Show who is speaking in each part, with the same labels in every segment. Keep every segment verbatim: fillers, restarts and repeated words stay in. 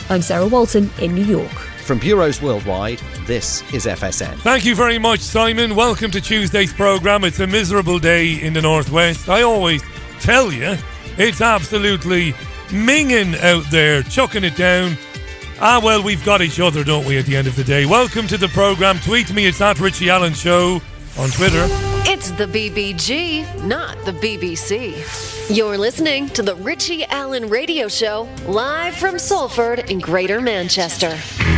Speaker 1: I'm Sarah Walton in New York.
Speaker 2: From bureaus worldwide, this is F S N.
Speaker 3: Thank you very much, Simon. Welcome to Tuesday's programme. It's a miserable day in the northwest. I always tell you, it's absolutely minging out there, chucking it down. Ah, well, we've got each other, don't we, at the end of the day. Welcome to the programme. Tweet me, it's at Richie Allen Show on Twitter.
Speaker 4: It's the B B G, not the B B C. You're listening to the Richie Allen Radio Show, live from Salford in Greater Manchester.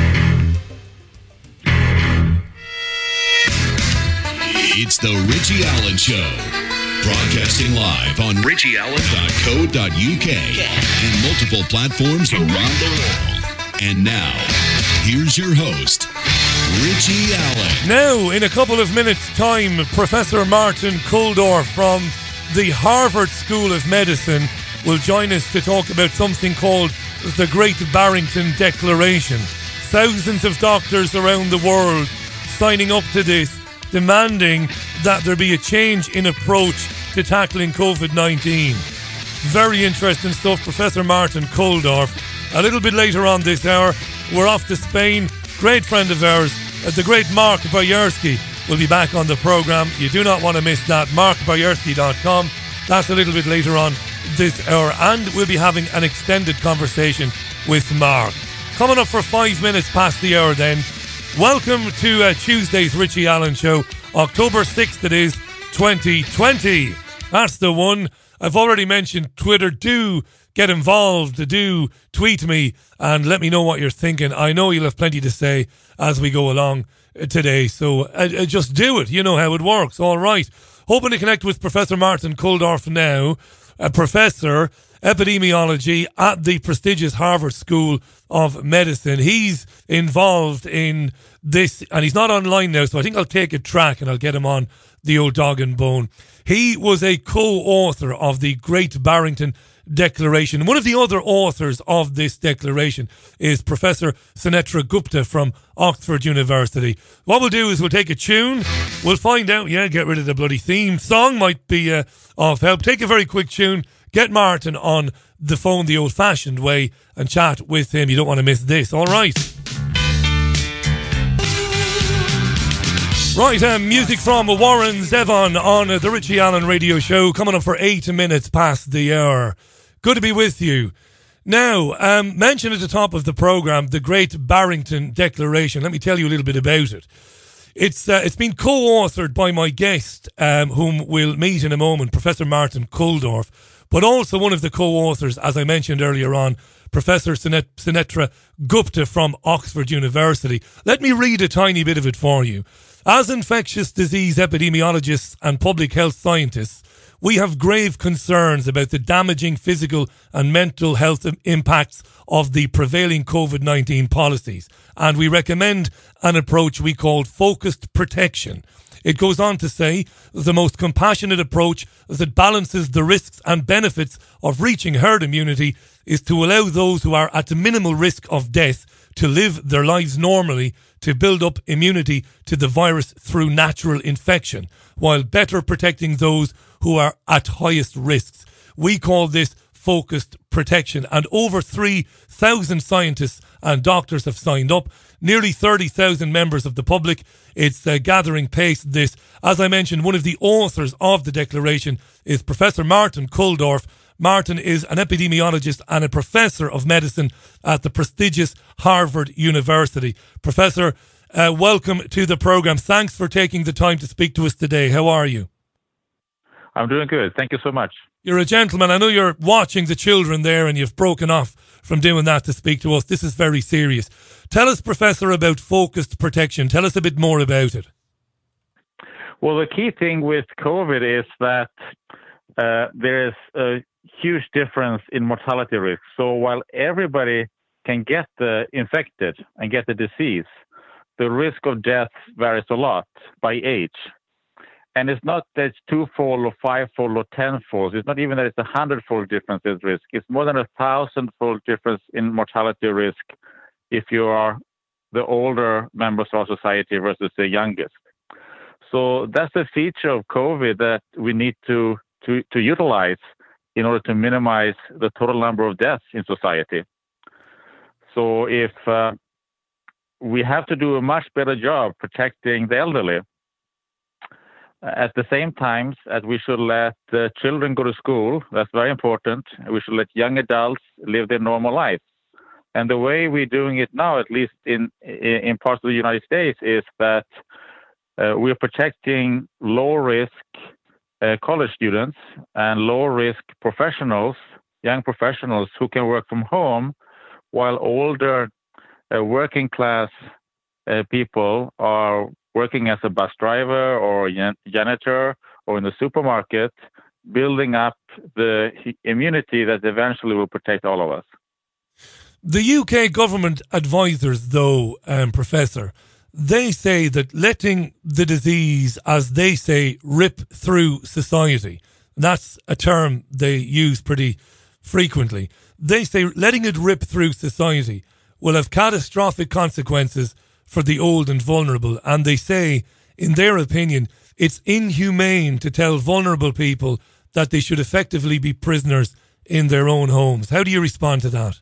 Speaker 5: It's the Richie Allen Show, broadcasting live on richie allen dot co dot u k and multiple platforms around the world. And now, here's your host, Richie Allen.
Speaker 3: Now, in a couple of minutes' time, Professor Martin Kulldorff from the Harvard School of Medicine will join us to talk about something called the Great Barrington Declaration. Thousands of doctors around the world signing up to this, demanding that there be a change in approach to tackling covid nineteen. Very interesting stuff. Professor Martin Kulldorff. A little bit later on this hour, we're off to Spain. Great friend of ours, the great Mark Boyarsky, will be back on the programme. You do not want to miss that. mark boyarsky dot com. That's a little bit later on this hour. And we'll be having an extended conversation with Mark. Coming up for five minutes past the hour then. Welcome to uh, Tuesday's Richie Allen Show. October sixth it is, twenty twenty. That's the one. I've already mentioned Twitter. Do get involved. Do tweet me and let me know what you're thinking. I know you'll have plenty to say as we go along today. So uh, uh, just do it. You know how it works. All right. Hoping to connect with Professor Martin Kulldorff now. A professor, epidemiology at the prestigious Harvard School of Medicine. He's involved in this, and he's not online now, so I think I'll take a track and I'll get him on the old dog and bone. He was a co-author of the Great Barrington Declaration. One of the other authors of this declaration is Professor Sunetra Gupta from Oxford University. What we'll do is we'll take a tune. We'll find out, yeah, get rid of the bloody theme song, might be uh, of help. Take a very quick tune. Get Martin on the phone the old-fashioned way and chat with him. You don't want to miss this. All right. Right, um, music from Warren Zevon on uh, the Richie Allen Radio Show, coming up for eight minutes past the hour. Good to be with you. Now, um, mentioned at the top of the programme, the Great Barrington Declaration. Let me tell you a little bit about it. It's uh, it's been co-authored by my guest, um, whom we'll meet in a moment, Professor Martin Kulldorff, but also one of the co-authors, as I mentioned earlier on, Professor Sunet- Sunetra Gupta from Oxford University. Let me read a tiny bit of it for you. As infectious disease epidemiologists and public health scientists, we have grave concerns about the damaging physical and mental health impacts of the prevailing covid nineteen policies, and we recommend an approach we call focused protection. It goes on to say, the most compassionate approach that balances the risks and benefits of reaching herd immunity is to allow those who are at minimal risk of death to live their lives normally, to build up immunity to the virus through natural infection, while better protecting those who are at highest risks. We call this focused protection, and over three thousand scientists and doctors have signed up, nearly thirty thousand members of the public. It's uh, gathering pace, this. As I mentioned, one of the authors of the declaration is Professor Martin Kulldorff. Martin is an epidemiologist and a professor of medicine at the prestigious Harvard University. Professor, uh, welcome to the programme. Thanks for taking the time to speak to us today. How are you?
Speaker 6: I'm doing good. Thank you so much.
Speaker 3: You're a gentleman. I know you're watching the children there and you've broken off from doing that to speak to us. This is very serious. Tell us, Professor, about focused protection. Tell us a bit more about it.
Speaker 6: Well, the key thing with COVID is that uh, there is a huge difference in mortality risk. So while everybody can get the infected and get the disease, the risk of death varies a lot by age. And it's not that it's twofold or fivefold or tenfold. It's not even that it's a hundredfold difference in risk. It's more than a thousandfold difference in mortality risk if you are the older members of our society versus the youngest. So that's a feature of COVID that we need to, to, to utilize in order to minimize the total number of deaths in society. So if uh, we have to do a much better job protecting the elderly, at the same time as we should let uh, children go to school. That's very important. We should let young adults live their normal life. And the way we're doing it now, at least in in parts of the United States, is that uh, we're protecting low-risk uh, college students and low-risk professionals, young professionals who can work from home, while older uh, working-class uh, people are working as a bus driver or janitor or in the supermarket, building up the immunity that eventually will protect all of us.
Speaker 3: The U K government advisors, though, um, Professor, they say that letting the disease, as they say, rip through society, that's a term they use pretty frequently. They say letting it rip through society will have catastrophic consequences for the old and vulnerable. And they say, in their opinion, it's inhumane to tell vulnerable people that they should effectively be prisoners in their own homes. How do you respond to that?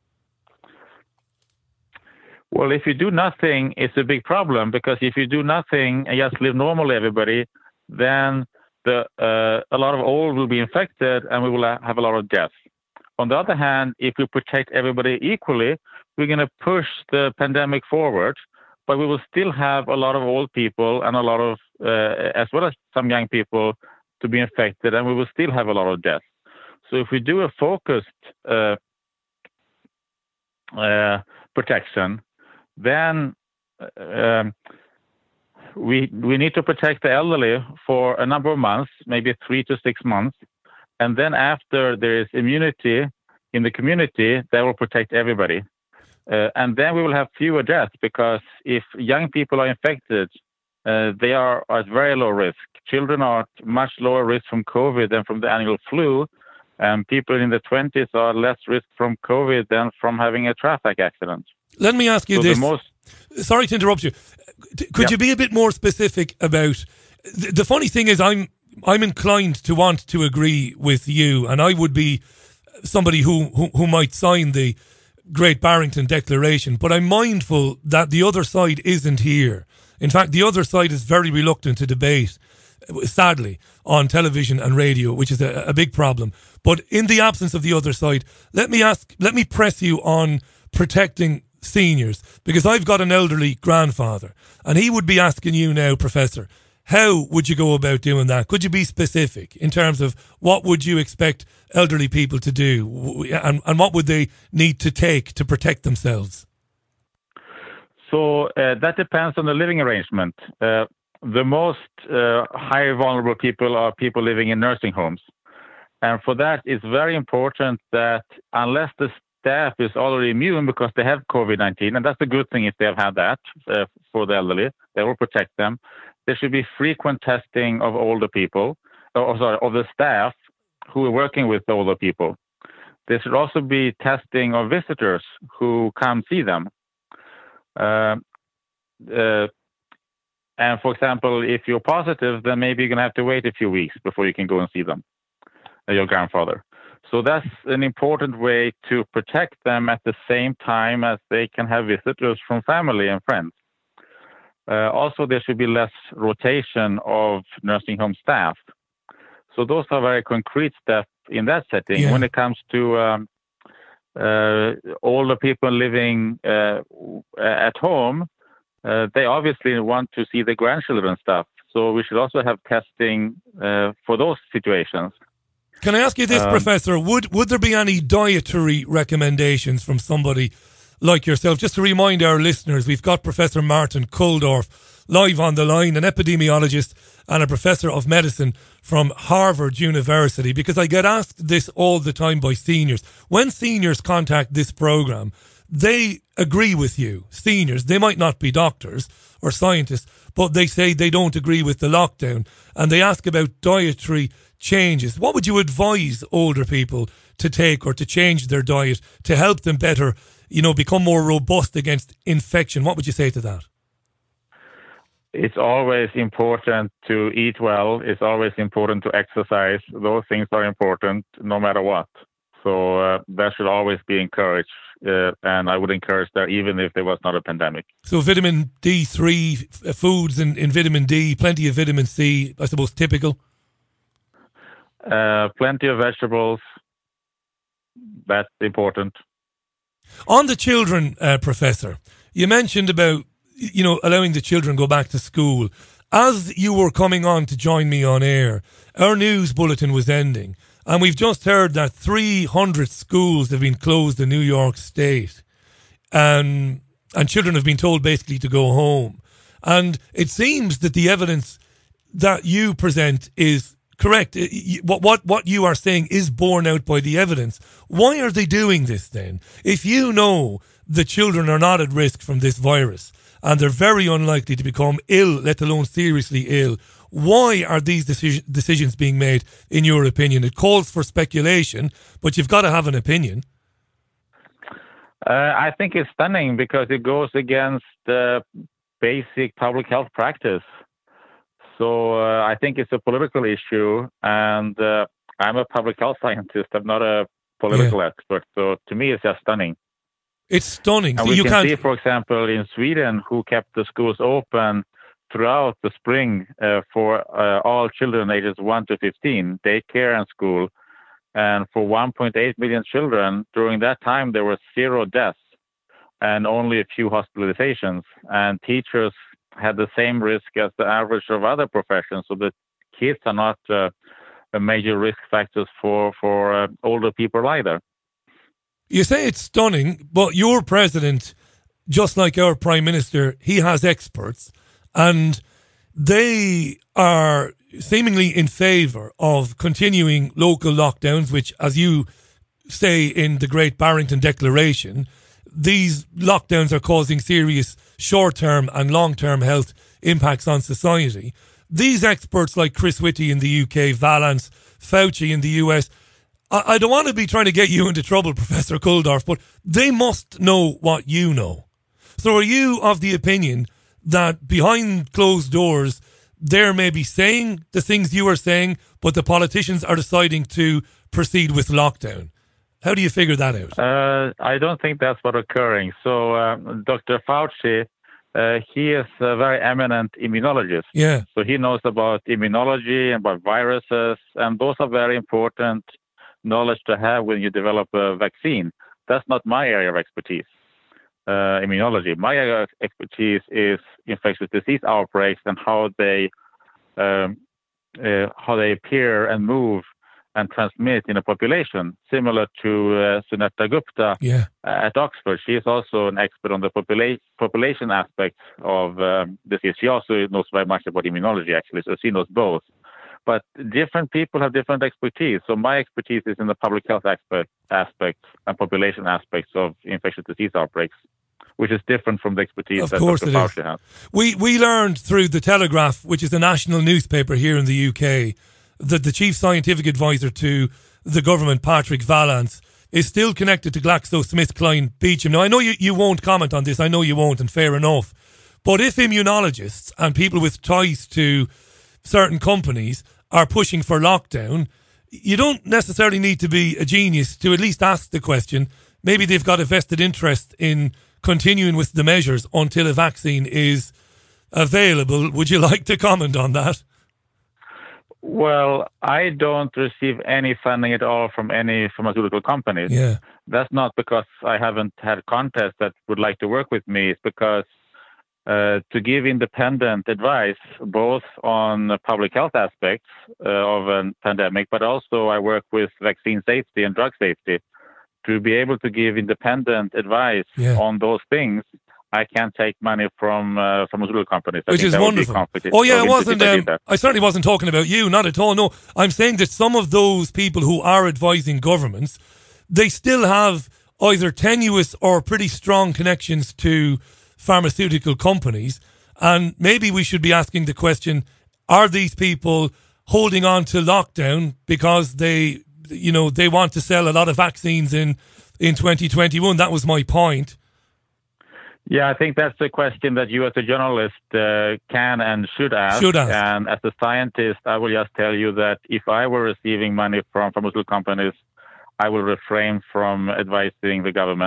Speaker 6: Well, if you do nothing, it's a big problem, because if you do nothing and just live normally, everybody, then the uh, a lot of old will be infected and we will have a lot of deaths. On the other hand, if we protect everybody equally, we're going to push the pandemic forward, but we will still have a lot of old people and a lot of, uh, as well as some young people, to be infected, and we will still have a lot of deaths. So if we do a focused uh, uh, protection, then um, we we need to protect the elderly for a number of months, maybe three to six months, and then after there is immunity in the community, that will protect everybody. Uh, and then we will have fewer deaths, because if young people are infected, uh, they are at very low risk. Children are at much lower risk from COVID than from the annual flu, and people in the twenties are less risk from COVID than from having a traffic accident.
Speaker 3: Let me ask you
Speaker 6: so
Speaker 3: this.
Speaker 6: Most,
Speaker 3: Sorry to interrupt you. Could
Speaker 6: yep.
Speaker 3: you be a bit more specific about... The, the funny thing is I'm I'm inclined to want to agree with you, and I would be somebody who, who, who might sign the Great Barrington Declaration, but I'm mindful that the other side isn't here. In fact, the other side is very reluctant to debate, sadly, on television and radio, which is a, a big problem. But in the absence of the other side, let me ask, let me press you on protecting seniors, because I've got an elderly grandfather, and he would be asking you now, Professor, how would you go about doing that? Could you be specific in terms of what would you expect elderly people to do, and, and what would they need to take to protect themselves?
Speaker 6: So uh, that depends on the living arrangement. Uh, the most uh, high vulnerable people are people living in nursing homes. And for that, it's very important that unless the staff is already immune because they have COVID nineteen, and that's a good thing if they have had that uh, for the elderly, they will protect them. There should be frequent testing of older people, or sorry, of the staff who are working with older people. There should also be testing of visitors who come see them. Uh, uh, and for example, if you're positive, then maybe you're going to have to wait a few weeks before you can go and see them, uh, your grandfather. So that's an important way to protect them at the same time as they can have visitors from family and friends. Uh, also, there should be less rotation of nursing home staff. So those are very concrete steps in that setting.
Speaker 3: Yeah.
Speaker 6: When it comes to um, uh, older people living uh, at home, uh, they obviously want to see the grandchildren and stuff. So we should also have testing uh, for those situations.
Speaker 3: Can I ask you this,
Speaker 6: um,
Speaker 3: Professor? Would would there be any dietary recommendations from somebody like yourself? Just to remind our listeners, we've got Professor Martin Kulldorff live on the line, an epidemiologist and a professor of medicine from Harvard University, because I get asked this all the time by seniors. When seniors contact this program, they agree with you. Seniors, they might not be doctors or scientists, but they say they don't agree with the lockdown, and they ask about dietary changes. What would you advise older people to take or to change their diet to help them better, you know, become more robust against infection? What would you say to that?
Speaker 6: It's always important to eat well. It's always important to exercise. Those things are important no matter what. So uh, that should always be encouraged uh, and I would encourage that even if there was not a pandemic.
Speaker 3: So vitamin D three f- foods and, and vitamin D, plenty of vitamin C, I suppose typical?
Speaker 6: Uh, plenty of vegetables, that's important.
Speaker 3: On the children, uh, Professor, you mentioned about, you know, allowing the children go back to school. As you were coming on to join me on air, our news bulletin was ending, and we've just heard that three hundred schools have been closed in New York State, and and children have been told basically to go home. And it seems that the evidence that you present is correct. What what what you are saying is borne out by the evidence. Why are they doing this then? If you know the children are not at risk from this virus, and they're very unlikely to become ill, let alone seriously ill, why are these decision, decisions being made, in your opinion? It calls for speculation, but you've got to have an opinion.
Speaker 6: Uh, I think it's stunning because it goes against the basic public health practice. So uh, I think it's a political issue, and uh, I'm a public health scientist. I'm not a political yeah. expert. So to me, it's just stunning.
Speaker 3: It's stunning.
Speaker 6: And
Speaker 3: so
Speaker 6: we
Speaker 3: you
Speaker 6: can
Speaker 3: can't...
Speaker 6: see, for example, in Sweden, who kept the schools open throughout the spring uh, for uh, all children ages one to fifteen, daycare and school. And for one point eight million children, during that time, there were zero deaths and only a few hospitalizations. And teachers had the same risk as the average of other professions. So the kids are not uh, a major risk factors for, for uh, older people either.
Speaker 3: You say it's stunning, but your president, just like our prime minister, he has experts, and they are seemingly in favour of continuing local lockdowns, which, as you say in the Great Barrington Declaration, these lockdowns are causing serious short-term and long-term health impacts on society. These experts like Chris Whitty in the U K, Valance, Fauci in the U S, I don't want to be trying to get you into trouble, Professor Kulldorff, but they must know what you know. So are you of the opinion that behind closed doors, they're maybe saying the things you are saying, but the politicians are deciding to proceed with lockdown? How do you figure that out?
Speaker 6: Uh, I don't think that's what's occurring. So uh, Doctor Fauci, uh, he is a very eminent immunologist.
Speaker 3: Yeah.
Speaker 6: So he knows about immunology and about viruses, and those are very important knowledge to have when you develop a vaccine. That's not my area of expertise, uh, immunology. My area of expertise is infectious disease outbreaks and how they um, uh, how they appear and move and transmit in a population, similar to uh, Sunetta Gupta
Speaker 3: yeah.
Speaker 6: at Oxford. She is also an expert on the popula- population aspect of um, disease. She also knows very much about immunology, actually, so she knows both. But different people have different expertise. So my expertise is in the public health aspect, aspects and population aspects of infectious disease outbreaks, which is different from the expertise
Speaker 3: of
Speaker 6: that
Speaker 3: course
Speaker 6: Doctor
Speaker 3: it is.
Speaker 6: Fauci has.
Speaker 3: We, we learned through The Telegraph, which is a national newspaper here in the U K, that the chief scientific advisor to the government, Patrick Vallance, is still connected to GlaxoSmithKline Beecham. Now, I know you, you won't comment on this. I know you won't, and fair enough. But if immunologists and people with ties to certain companies are pushing for lockdown, you don't necessarily need to be a genius to at least ask the question. Maybe they've got a vested interest in continuing with the measures until a vaccine is available. Would you like to comment on that?
Speaker 6: Well, I don't receive any funding at all from any pharmaceutical companies.
Speaker 3: Yeah.
Speaker 6: That's not because I haven't had contests that would like to work with me. It's because uh, to give independent advice, both on public health aspects uh, of a pandemic, but also I work with vaccine safety and drug safety. To be able to give independent advice
Speaker 3: yeah.
Speaker 6: on those things, I can't take money from uh, pharmaceutical companies. I
Speaker 3: Which is wonderful. Oh yeah, it wasn't. Um, I certainly wasn't talking about you, not at all. No, I'm saying that some of those people who are advising governments, they still have either tenuous or pretty strong connections to pharmaceutical companies, and maybe we should be asking the question: are these people holding on to lockdown because they, you know, they want to sell a lot of vaccines in in twenty twenty-one? That was my point.
Speaker 6: Yeah, I think that's a question that you as a journalist uh, can and should ask.
Speaker 3: Should ask.
Speaker 6: And as a scientist, I will just tell you that if I were receiving money from pharmaceutical companies, I will refrain from advising the government.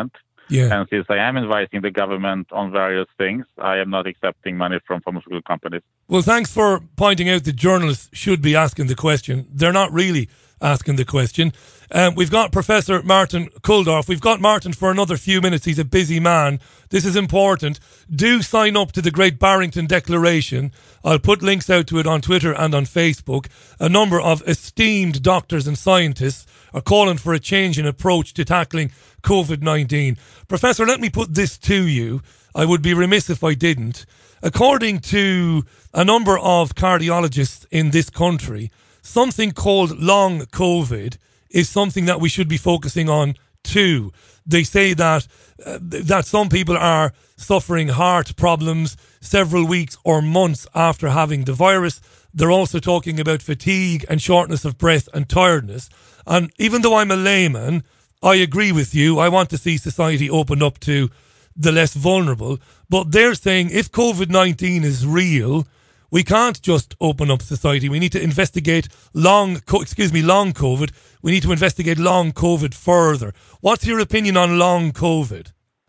Speaker 3: Yeah.
Speaker 6: And since I am advising the government on various things, I am not accepting money from pharmaceutical companies.
Speaker 3: Well, thanks for pointing out that journalists should be asking the question. They're not really asking the question. Um, we've got Professor Martin Kulldorff. We've got Martin for another few minutes. He's a busy man. This is important. Do sign up to the Great Barrington Declaration. I'll put links out to it on Twitter and on Facebook. A number of esteemed doctors and scientists are calling for a change in approach to tackling COVID nineteen. Professor, let me put this to you. I would be remiss if I didn't. According to a number of cardiologists in this country, something called long COVID is something that we should be focusing on too. They say that uh, that some people are suffering heart problems several weeks or months after having the virus. They're also talking about fatigue and shortness of breath and tiredness. And even though I'm a layman, I agree with you. I want to see society open up to the less vulnerable. But they're saying if COVID nineteen is real, we can't just open up society. We need to investigate long, excuse me, long COVID. We need to investigate long COVID further. What's your opinion on long COVID?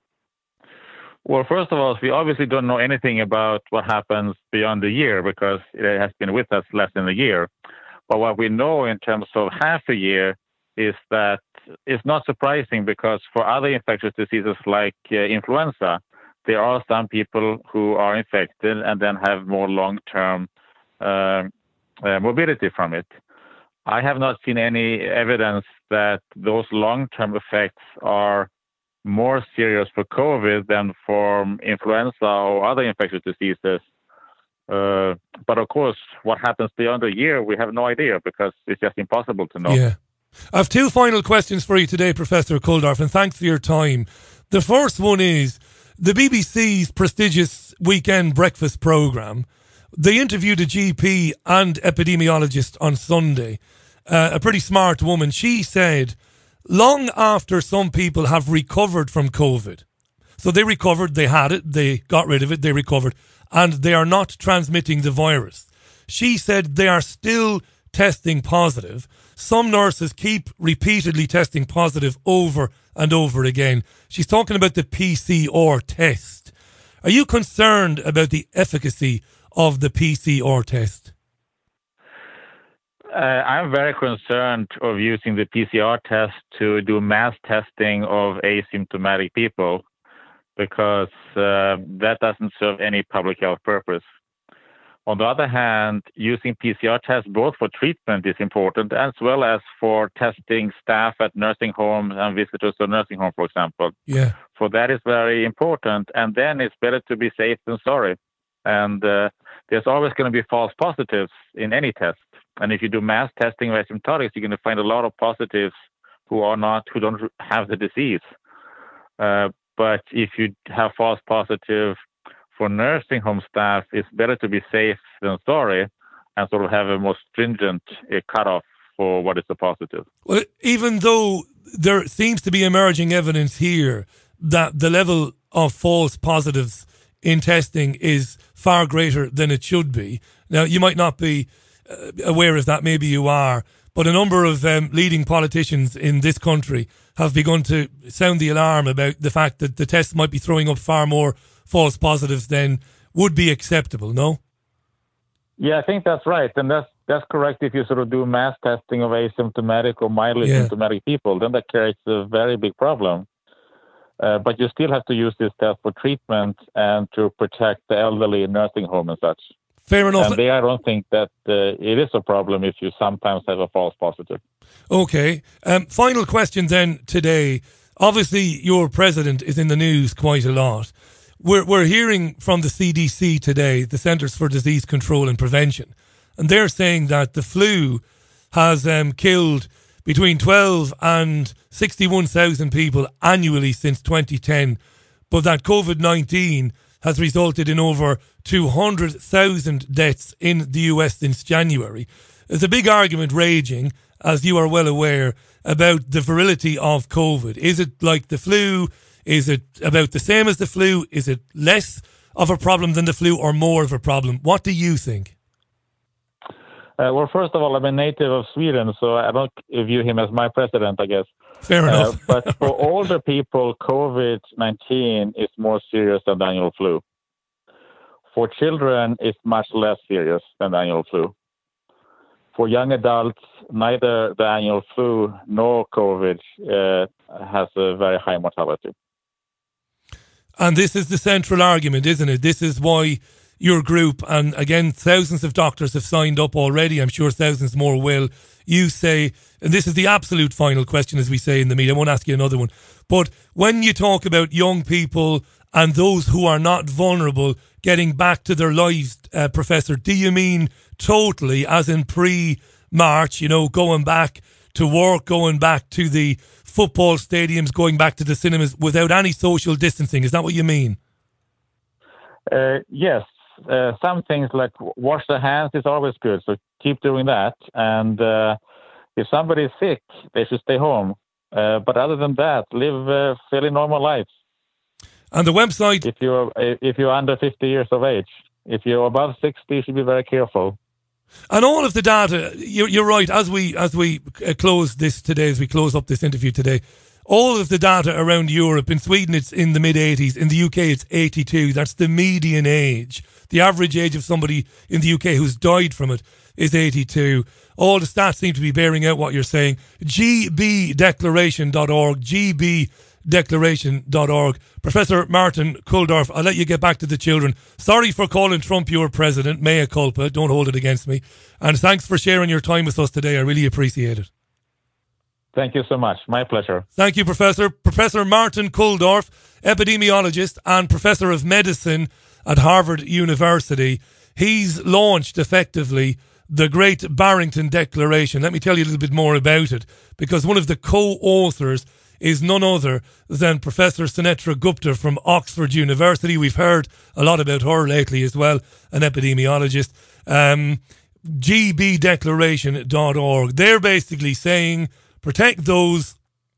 Speaker 6: Well, first of all, we obviously don't know anything about what happens beyond a year because it has been with us less than a year. But what we know in terms of half a year is that it's not surprising because for other infectious diseases like uh, influenza, there are some people who are infected and then have more long-term uh, uh, morbidity from it. I have not seen any evidence that those long-term effects are more serious for COVID than for influenza or other infectious diseases. Uh, but of course, what happens beyond a year, we have no idea because it's just impossible to know.
Speaker 3: Yeah. I have two final questions for you today, Professor Kulldorff, and thanks for your time. The first one is, the B B C's prestigious weekend breakfast programme, they interviewed a G P and epidemiologist on Sunday, uh, a pretty smart woman. She said, long after some people have recovered from COVID, so they recovered, they had it, they got rid of it, they recovered, and they are not transmitting the virus. She said they are still testing positive. Some nurses keep repeatedly testing positive over and over again. She's talking about the P C R test. Are you concerned about the efficacy of the P C R test?
Speaker 6: Uh, I'm very concerned of using the P C R test to do mass testing of asymptomatic people because uh, that doesn't serve any public health purpose. On the other hand, using P C R tests both for treatment is important as well as for testing staff at nursing homes and visitors to nursing home, for example.
Speaker 3: Yeah.
Speaker 6: So that is very important. And then it's better to be safe than sorry. And uh, there's always going to be false positives in any test. And if you do mass testing of asymptomatics, you're going to find a lot of positives who are not, who don't have the disease. Uh, but if you have false positive for nursing home staff, it's better to be safe than sorry and sort of have a more stringent uh, cutoff for what is a positive.
Speaker 3: Well, even though there seems to be emerging evidence here that the level of false positives in testing is far greater than it should be. Now, you might not be uh, aware of that, maybe you are, but a number of um, leading politicians in this country have begun to sound the alarm about the fact that the tests might be throwing up far more false positives than would be acceptable, no?
Speaker 6: Yeah, I think that's right. And that's that's correct if you sort of do mass testing of asymptomatic or mildly
Speaker 3: Yeah.
Speaker 6: symptomatic people, then that creates a very big problem. Uh, but you still have to use this test for treatment and to protect the elderly in nursing home and such.
Speaker 3: Fair enough.
Speaker 6: And there, I don't think that uh, it is a problem if you sometimes have a false positive.
Speaker 3: Okay. Um, final question then today. Obviously, your president is in the news quite a lot. We're we're hearing from the C D C today, the Centers for Disease Control and Prevention, and they're saying that the flu has um, killed between twelve and sixty-one thousand people annually since twenty ten, but that COVID nineteen has resulted in over two hundred thousand deaths in the U S since January. There's a big argument raging, as you are well aware, about the virility of COVID. Is it like the flu? Is it about the same as the flu? Is it less of a problem than the flu or more of a problem? What do you think?
Speaker 6: Uh, well, first of all, I'm a native of Sweden, so I don't view him as my president, I guess.
Speaker 3: Fair enough.
Speaker 6: Uh, but for older people, COVID nineteen is more serious than the annual flu. For children, it's much less serious than the annual flu. For young adults, neither the annual flu nor COVID uh, has a very high mortality.
Speaker 3: And this is the central argument, isn't it? This is why your group, and again, thousands of doctors have signed up already. I'm sure thousands more will. You say, and this is the absolute final question, as we say in the media. I won't ask you another one. But when you talk about young people and those who are not vulnerable getting back to their lives, uh, Professor, do you mean totally, as in pre-March, you know, going back to work, going back to the football stadiums, going back to the cinemas without any social distancing? Is that what you mean?
Speaker 6: Uh, yes. Uh, some things like wash the hands is always good, so keep doing that. And uh, if somebody is sick, they should stay home. Uh, but other than that, live uh, fairly normal lives.
Speaker 3: And the website,
Speaker 6: if you're if you're under fifty years of age, if you're above sixty, you should be very careful.
Speaker 3: And all of the data, you're, you're right. As we as we close this today, as we close up this interview today, all of the data around Europe, in Sweden it's in the mid eighties, in the U K it's eighty-two. That's the median age. The average age of somebody in the U K who's died from it is eighty-two. All the stats seem to be bearing out what you're saying. G B declaration dot org, G B declaration dot org. Professor Martin Kulldorff, I'll let you get back to the children. Sorry for calling Trump your president. Mea culpa. Don't hold it against me. And thanks for sharing your time with us today. I really appreciate it.
Speaker 6: Thank you so much. My pleasure.
Speaker 3: Thank you, Professor. Professor Martin Kulldorff, epidemiologist and Professor of Medicine at Harvard University. He's launched effectively the Great Barrington Declaration. Let me tell you a little bit more about it, because one of the co-authors is none other than Professor Sunetra Gupta from Oxford University. We've heard a lot about her lately as well, an epidemiologist. Um, G B declaration dot org. They're basically saying protect those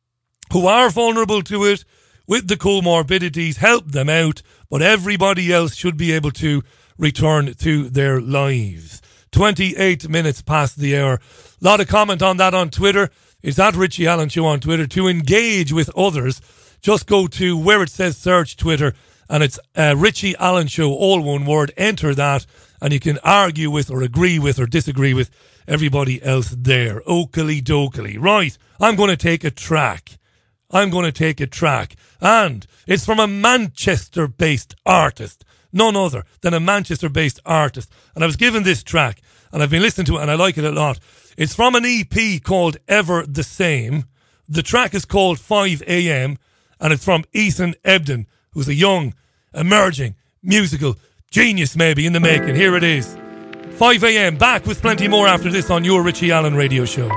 Speaker 3: who are vulnerable to it with the comorbidities, help them out, but everybody else should be able to return to their lives. twenty-eight minutes past the hour. A lot of comment on that on Twitter. It's at Richie Allen Show on Twitter. To engage with others, just go to where it says search Twitter, and it's uh, Richie Allen Show, all one word. Enter that, and you can argue with or agree with or disagree with everybody else there. Oakley dokley. Right, I'm going to take a track. I'm going to take a track. And it's from a Manchester-based artist. None other than a Manchester-based artist. And I was given this track, and I've been listening to it, and I like it a lot. It's from an E P called Ever the Same. The track is called five a.m. and it's from Ethan Ebden, who's a young, emerging, musical genius maybe in the making. Here it is. five a.m. Back with plenty more after this on your Richie Allen Radio Show.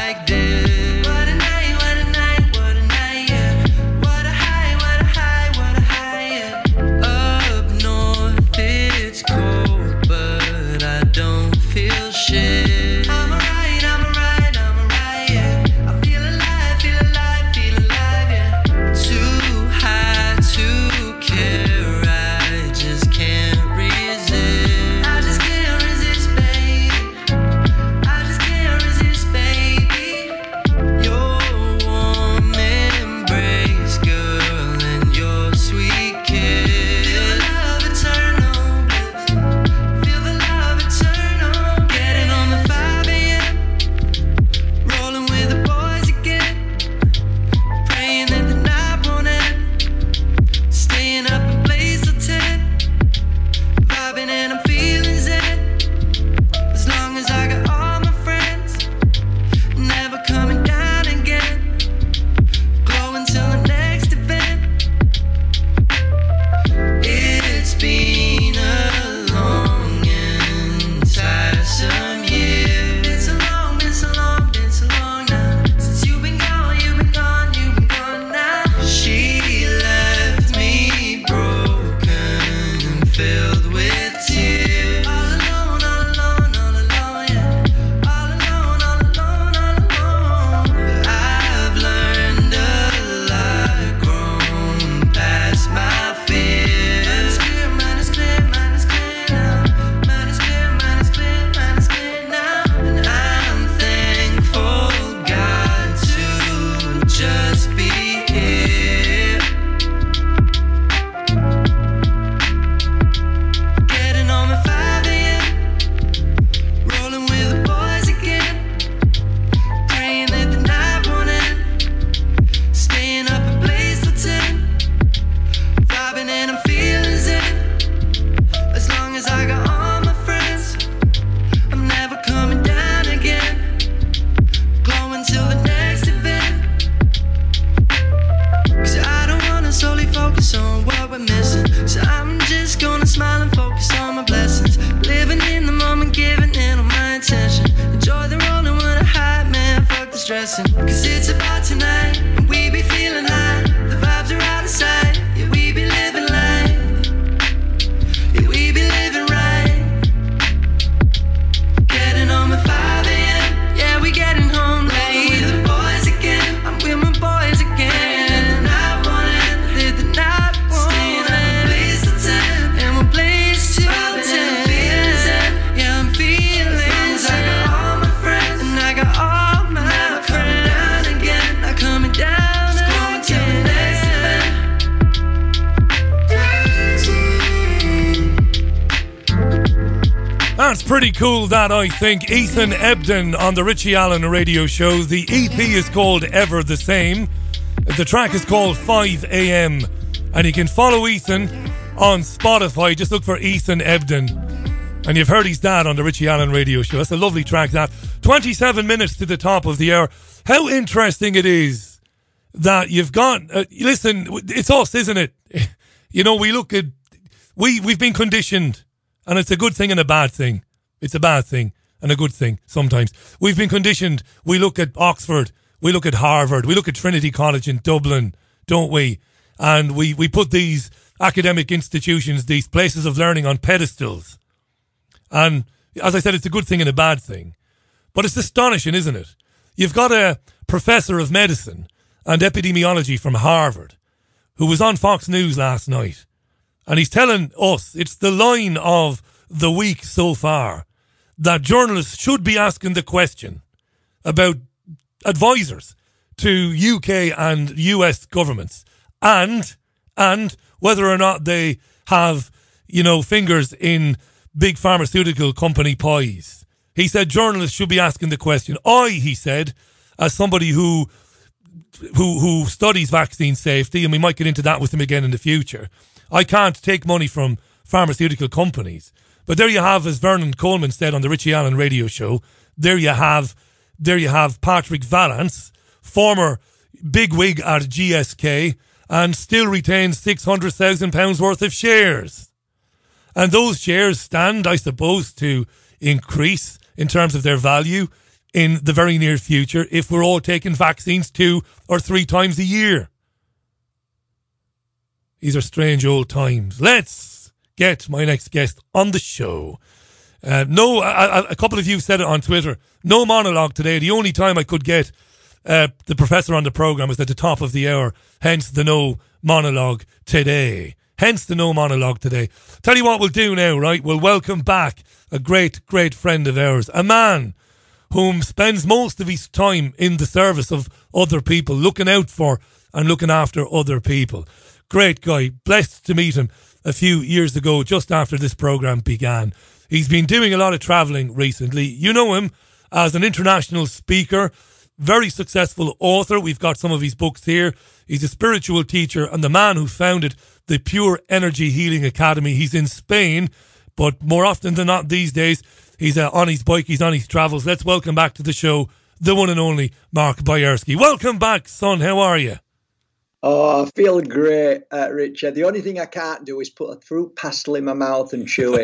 Speaker 7: What a night, what a night, what a night, yeah. What a high, what a high, what Enjoy the road and when I hide, man, fuck the stressing. Cause it's about tonight, and we be feeling high. The vibes are out of sight, yeah, we be living life. Yeah, we be living right. Getting home at five a.m., yeah, we getting home late. I'm with the boys again, I'm with my boys again. I wanna live the night, staying up and blaze the ten, and we'll blaze till ten. Yeah, I'm feeling, I got all my friends, and I got all my friends. Down again, not coming down again.
Speaker 3: That's pretty cool, that, I think. Ethan Ebden on the Richie Allen radio show. The E P is called Ever the Same. The track is called five a.m. And you can follow Ethan on Spotify. Just look for Ethan Ebden. And you've heard his dad on the Richie Allen radio show. That's a lovely track, that. twenty-seven minutes to the top of the hour. How interesting it is that you've got... Uh, listen, it's us, isn't it? You know, we look at... We, we've been conditioned. And it's a good thing and a bad thing. It's a bad thing and a good thing sometimes. We've been conditioned. We look at Oxford. We look at Harvard. We look at Trinity College in Dublin, don't we? And we, we put these academic institutions, these places of learning on pedestals. And as I said, it's a good thing and a bad thing. But it's astonishing, isn't it? You've got a professor of medicine and epidemiology from Harvard who was on Fox News last night. And he's telling us, it's the line of the week so far, that journalists should be asking the question about advisors to U K and U S governments and and whether or not they have, you know, fingers in big pharmaceutical company pies. He said journalists should be asking the question. I, he said, as somebody who who who studies vaccine safety, and we might get into that with him again in the future, I can't take money from pharmaceutical companies. But there you have, as Vernon Coleman said on the Richie Allen radio show, there you have, there you have Patrick Vallance, former bigwig at G S K, and still retains six hundred thousand pounds worth of shares. And those shares stand, I suppose, to increase in terms of their value in the very near future if we're all taking vaccines two or three times a year. These are strange old times. Let's get my next guest on the show. Uh, no, a, a couple of you said it on Twitter. No monologue today. The only time I could get uh, the professor on the programme was at the top of the hour. Hence the no monologue today. Hence the no monologue today. Tell you what we'll do now, right? We'll welcome back a great, great friend of ours. A man whom spends most of his time in the service of other people, looking out for and looking after other people. Great guy. Blessed to meet him a few years ago, just after this programme began. He's been doing a lot of travelling recently. You know him as an international speaker, very successful author. We've got some of his books here. He's a spiritual teacher and the man who founded the Pure Energy Healing Academy. He's in Spain, but more often than not these days, he's uh, on his bike, he's on his travels. Let's welcome back to the show, the one and only Mark Boyarsky. Welcome back, son. How are you?
Speaker 8: Oh, I feel great, uh, Richard. The only thing I can't do is put a fruit pastel in my mouth and chew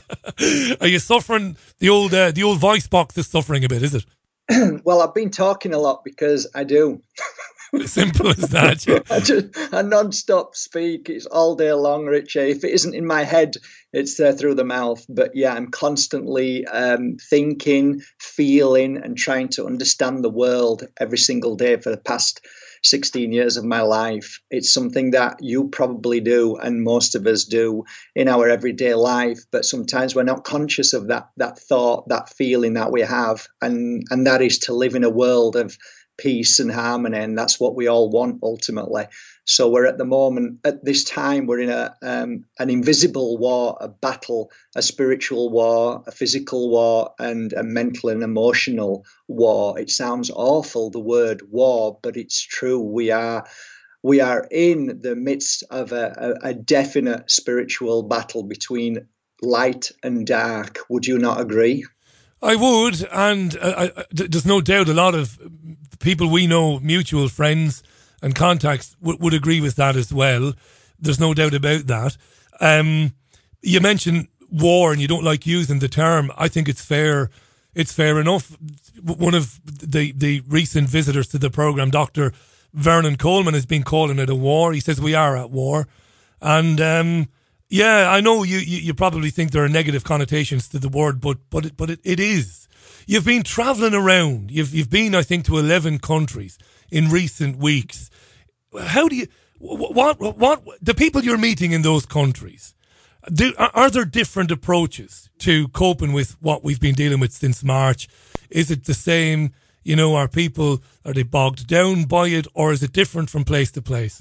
Speaker 8: it.
Speaker 3: Are you suffering? The old uh, the old voice box is suffering a bit, is it?
Speaker 8: Well, I've been talking a lot because I do.
Speaker 3: Simple as that. Yeah.
Speaker 8: I just I non-stop speak. It's all day long, Richard. If it isn't in my head, it's uh, through the mouth. But yeah, I'm constantly um, thinking, feeling, and trying to understand the world every single day for the past sixteen years of my life. It's something that you probably do and most of us do in our everyday life, but sometimes we're not conscious of that that thought, that feeling that we have, and and that is to live in a world of peace and harmony, and that's what we all want ultimately. So we're at the moment, at this time, we're in a um, an invisible war, a battle, a spiritual war, a physical war, and a mental and emotional war. It sounds awful, the word war, but it's true. We are we are in the midst of a, a, a definite spiritual battle between light and dark. Would you not agree?
Speaker 3: I would, and uh, I, there's no doubt a lot of people we know, mutual friends and contacts, w- would agree with that as well. There's no doubt about that. Um, you mentioned war and you don't like using the term. I think it's fair it's fair enough. One of the, the recent visitors to the programme, Doctor Vernon Coleman, has been calling it a war. He says we are at war. And um, yeah, I know you, you, you probably think there are negative connotations to the word, but but it, but it, it is. You've been travelling around. You've you've been, I think, to eleven countries in recent weeks. How do you what what, what the people you're meeting in those countries? Do, are there different approaches to coping with what we've been dealing with since March? Is it the same? You know, are people, are they bogged down by it, or is it different from place to place?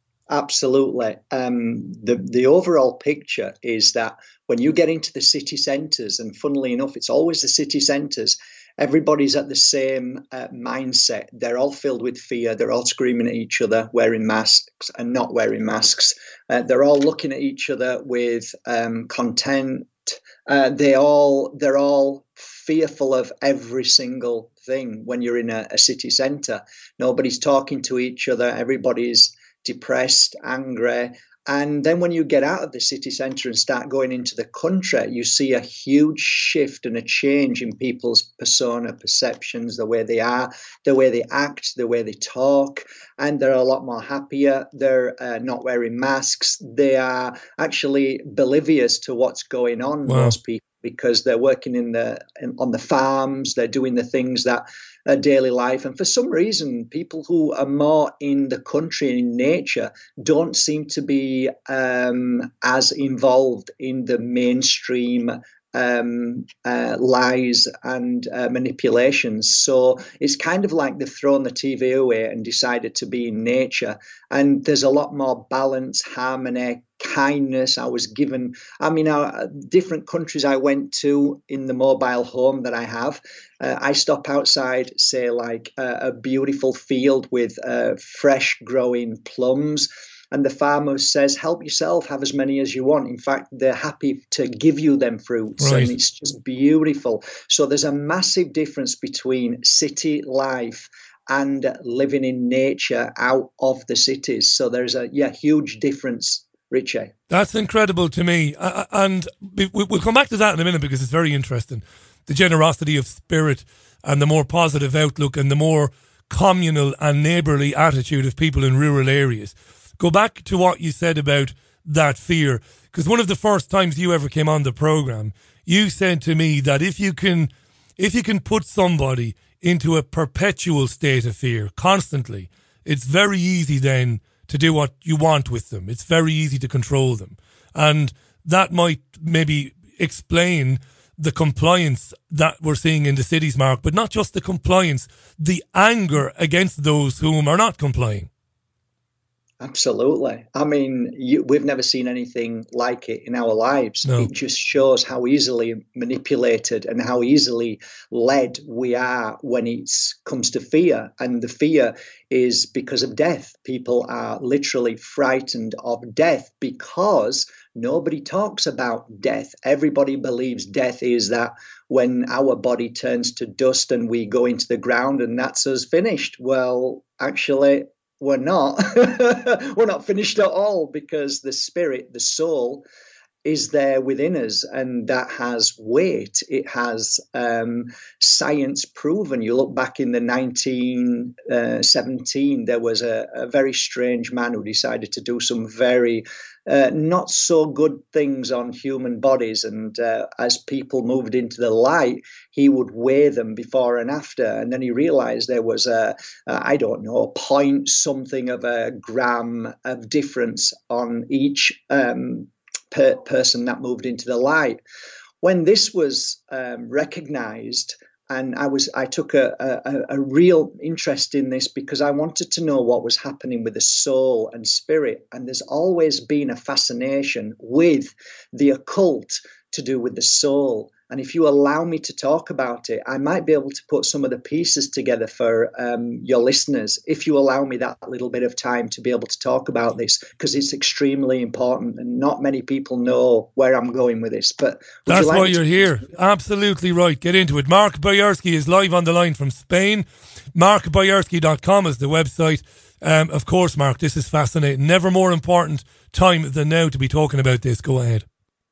Speaker 8: Absolutely. Um, the, the overall picture is that when you get into the city centres, and funnily enough, it's always the city centres, everybody's at the same uh, mindset. They're all filled with fear. They're all screaming at each other, wearing masks and not wearing masks. Uh, they're all looking at each other with um, contempt. Uh, they all they're all fearful of every single thing. When you're in a, a city centre, nobody's talking to each other. Everybody's depressed, angry. And then when you get out of the city centre and start going into the country, you see a huge shift and a change in people's persona, perceptions, the way they are, the way they act, the way they talk. And they're a lot more happier. They're uh, not wearing masks. They are actually oblivious to what's going on,
Speaker 3: wow.
Speaker 8: most people, because they're working in the in, on the farms. They're doing the things that are daily life. And for some reason, people who are more in the country and in nature don't seem to be um, as involved in the mainstream um, uh, lies and uh, manipulations. So it's kind of like they've thrown the T V away and decided to be in nature. And there's a lot more balance, harmony, kindness. I was given, I mean, uh, different countries I went to in the mobile home that I have, uh, I stop outside, say, like uh, a beautiful field with uh, fresh growing plums. And the farmer says, help yourself, have as many as you want. In fact, they're happy to give you them fruits.
Speaker 3: Right.
Speaker 8: And it's just beautiful. So there's a massive difference between city life and living in nature out of the cities. So there's a yeah huge difference, Richie.
Speaker 3: That's incredible to me. Uh, and we'll come back to that in a minute because it's very interesting. The generosity of spirit and the more positive outlook and the more communal and neighbourly attitude of people in rural areas. Go back to what you said about that fear, because one of the first times you ever came on the programme, you said to me that if you can, if you can put somebody into a perpetual state of fear constantly, it's very easy then to do what you want with them. It's very easy to control them. And that might maybe explain the compliance that we're seeing in the cities, Mark, but not just the compliance, the anger against those whom are not complying.
Speaker 8: Absolutely. I mean, you, we've never seen anything like it in our lives.
Speaker 3: No.
Speaker 8: It just shows how easily manipulated and how easily led we are when it comes to fear. And the fear is because of death. People are literally frightened of death because nobody talks about death. Everybody believes death is that when our body turns to dust and we go into the ground and that's us finished. Well, actually, we're not. We're not finished at all, because the spirit, the soul, is there within us, and that has weight. It has um, science proven. You look back in the nineteen seventeen, there was a, a very strange man who decided to do some very uh, not so good things on human bodies. And uh, as people moved into the light, he would weigh them before and after. And then he realized there was a, a I don't know, a point something of a gram of difference on each um Per person that moved into the light. When this was um, recognized, and I was, I took a, a, a real interest in this because I wanted to know what was happening with the soul and spirit. And there's always been a fascination with the occult to do with the soul. And if you allow me to talk about it, I might be able to put some of the pieces together for um, your listeners, if you allow me that little bit of time to be able to talk about this, because it's extremely important and not many people know where I'm going with this. But
Speaker 3: that's
Speaker 8: you like
Speaker 3: why
Speaker 8: you're
Speaker 3: to- here. Absolutely right. Get into it. Mark Boyarsky is live on the line from Spain. mark boyarsky dot com is the website. Um, of course, Mark, this is fascinating. Never more important time than now to be talking about this. Go ahead.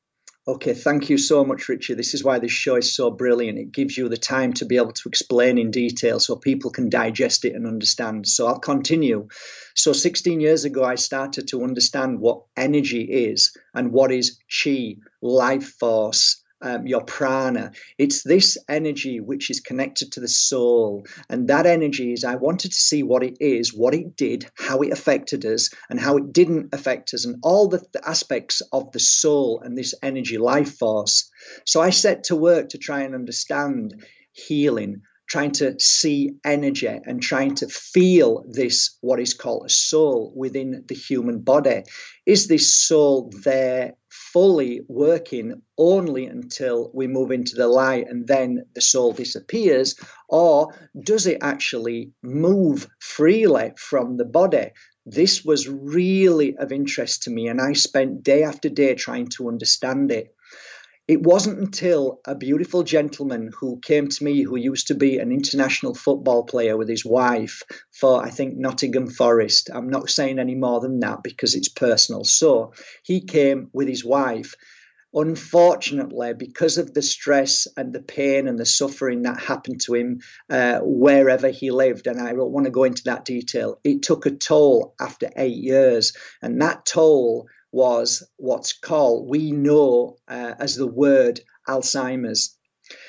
Speaker 8: Okay, thank you so much, Richard. This is why this show is so brilliant. It gives you the time to be able to explain in detail so people can digest it and understand. So I'll continue. So sixteen years ago, I started to understand what energy is and what is chi, life force, um, your prana. It's this energy which is connected to the soul. And that energy is, I wanted to see what it is, what it did, how it affected us, and how it didn't affect us, and all the, the aspects of the soul and this energy life force. So I set to work to try and understand healing, trying to see energy and trying to feel this, what is called a soul within the human body. Is this soul there fully working only until we move into the light and then the soul disappears? Or does it actually move freely from the body? This was really of interest to me, and I spent day after day trying to understand it. It wasn't until a beautiful gentleman who came to me, who used to be an international football player with his wife for, I think, Nottingham Forest. I'm not saying any more than that because it's personal. So he came with his wife. Unfortunately, because of the stress and the pain and the suffering that happened to him uh, wherever he lived, and I don't want to go into that detail, it took a toll after eight years. And that toll was what's called, we know uh, as the word Alzheimer's.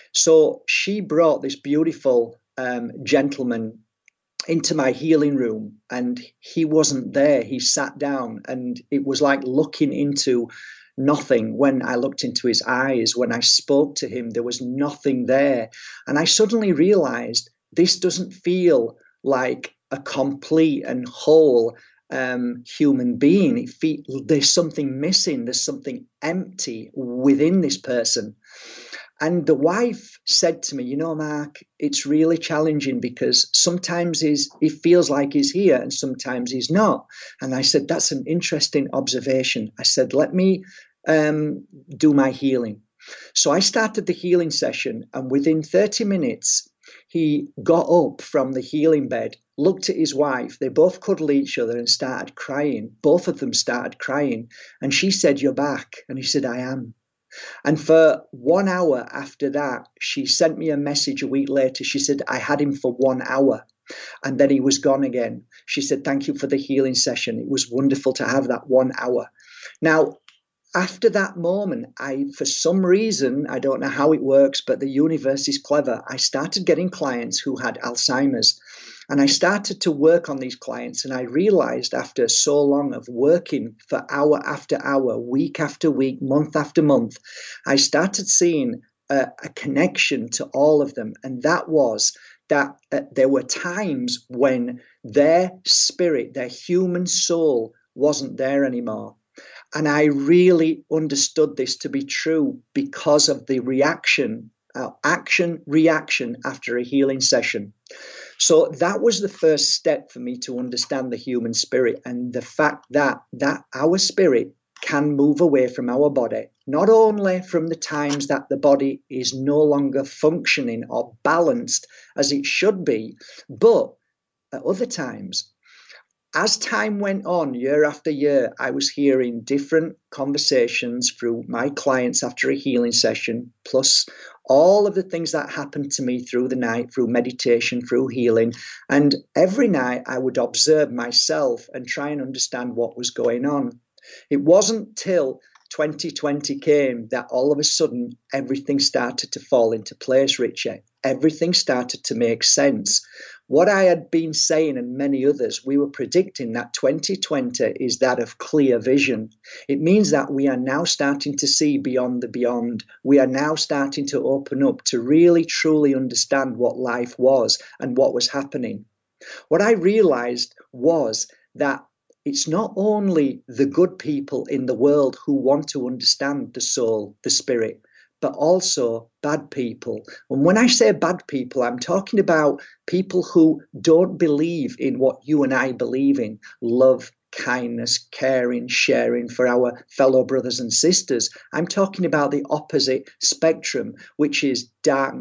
Speaker 8: So she brought this beautiful um, gentleman into my healing room, and he wasn't there. He sat down, and it was like looking into nothing. When I looked into his eyes, when I spoke to him, there was nothing there. And I suddenly realized this doesn't feel like a complete and whole um, human being. It fe- there's something missing. There's something empty within this person. And the wife said to me, you know, Mark, it's really challenging because sometimes he's, he feels like he's here and sometimes he's not. And I said, that's an interesting observation. I said, let me um, do my healing. So I started the healing session, and within thirty minutes, he got up from the healing bed, looked at his wife. They both cuddled each other and started crying. Both of them started crying. And she said, you're back. And he said, I am. And for one hour after that, she sent me a message a week later. She said, I had him for one hour and then he was gone again. She said, thank you for the healing session. It was wonderful to have that one hour. Now, after that moment, I, for some reason, I don't know how it works, but the universe is clever. I started getting clients who had Alzheimer's. And I started to work on these clients, and I realized after so long of working for hour after hour, week after week, month after month, I started seeing a, a connection to all of them. And that was that uh, there were times when their spirit, their human soul wasn't there anymore. And I really understood this to be true because of the reaction, uh, action, reaction after a healing session. So that was the first step for me to understand the human spirit and the fact that, that our spirit can move away from our body, not only from the times that the body is no longer functioning or balanced as it should be, but at other times. As time went on, year after year, I was hearing different conversations through my clients after a healing session, plus all of the things that happened to me through the night, through meditation, through healing. And every night I would observe myself and try and understand what was going on. It wasn't till twenty twenty came that all of a sudden everything started to fall into place, Richie. Everything started to make sense. What I had been saying and many others, we were predicting that twenty twenty is that of clear vision. It means that we are now starting to see beyond the beyond. We are now starting to open up to really truly understand what life was and what was happening. What I realized was that it's not only the good people in the world who want to understand the soul, the spirit, but also bad people. And when I say bad people, I'm talking about people who don't believe in what you and I believe in: love, kindness, caring, sharing for our fellow brothers and sisters. I'm talking about the opposite spectrum, which is darkness,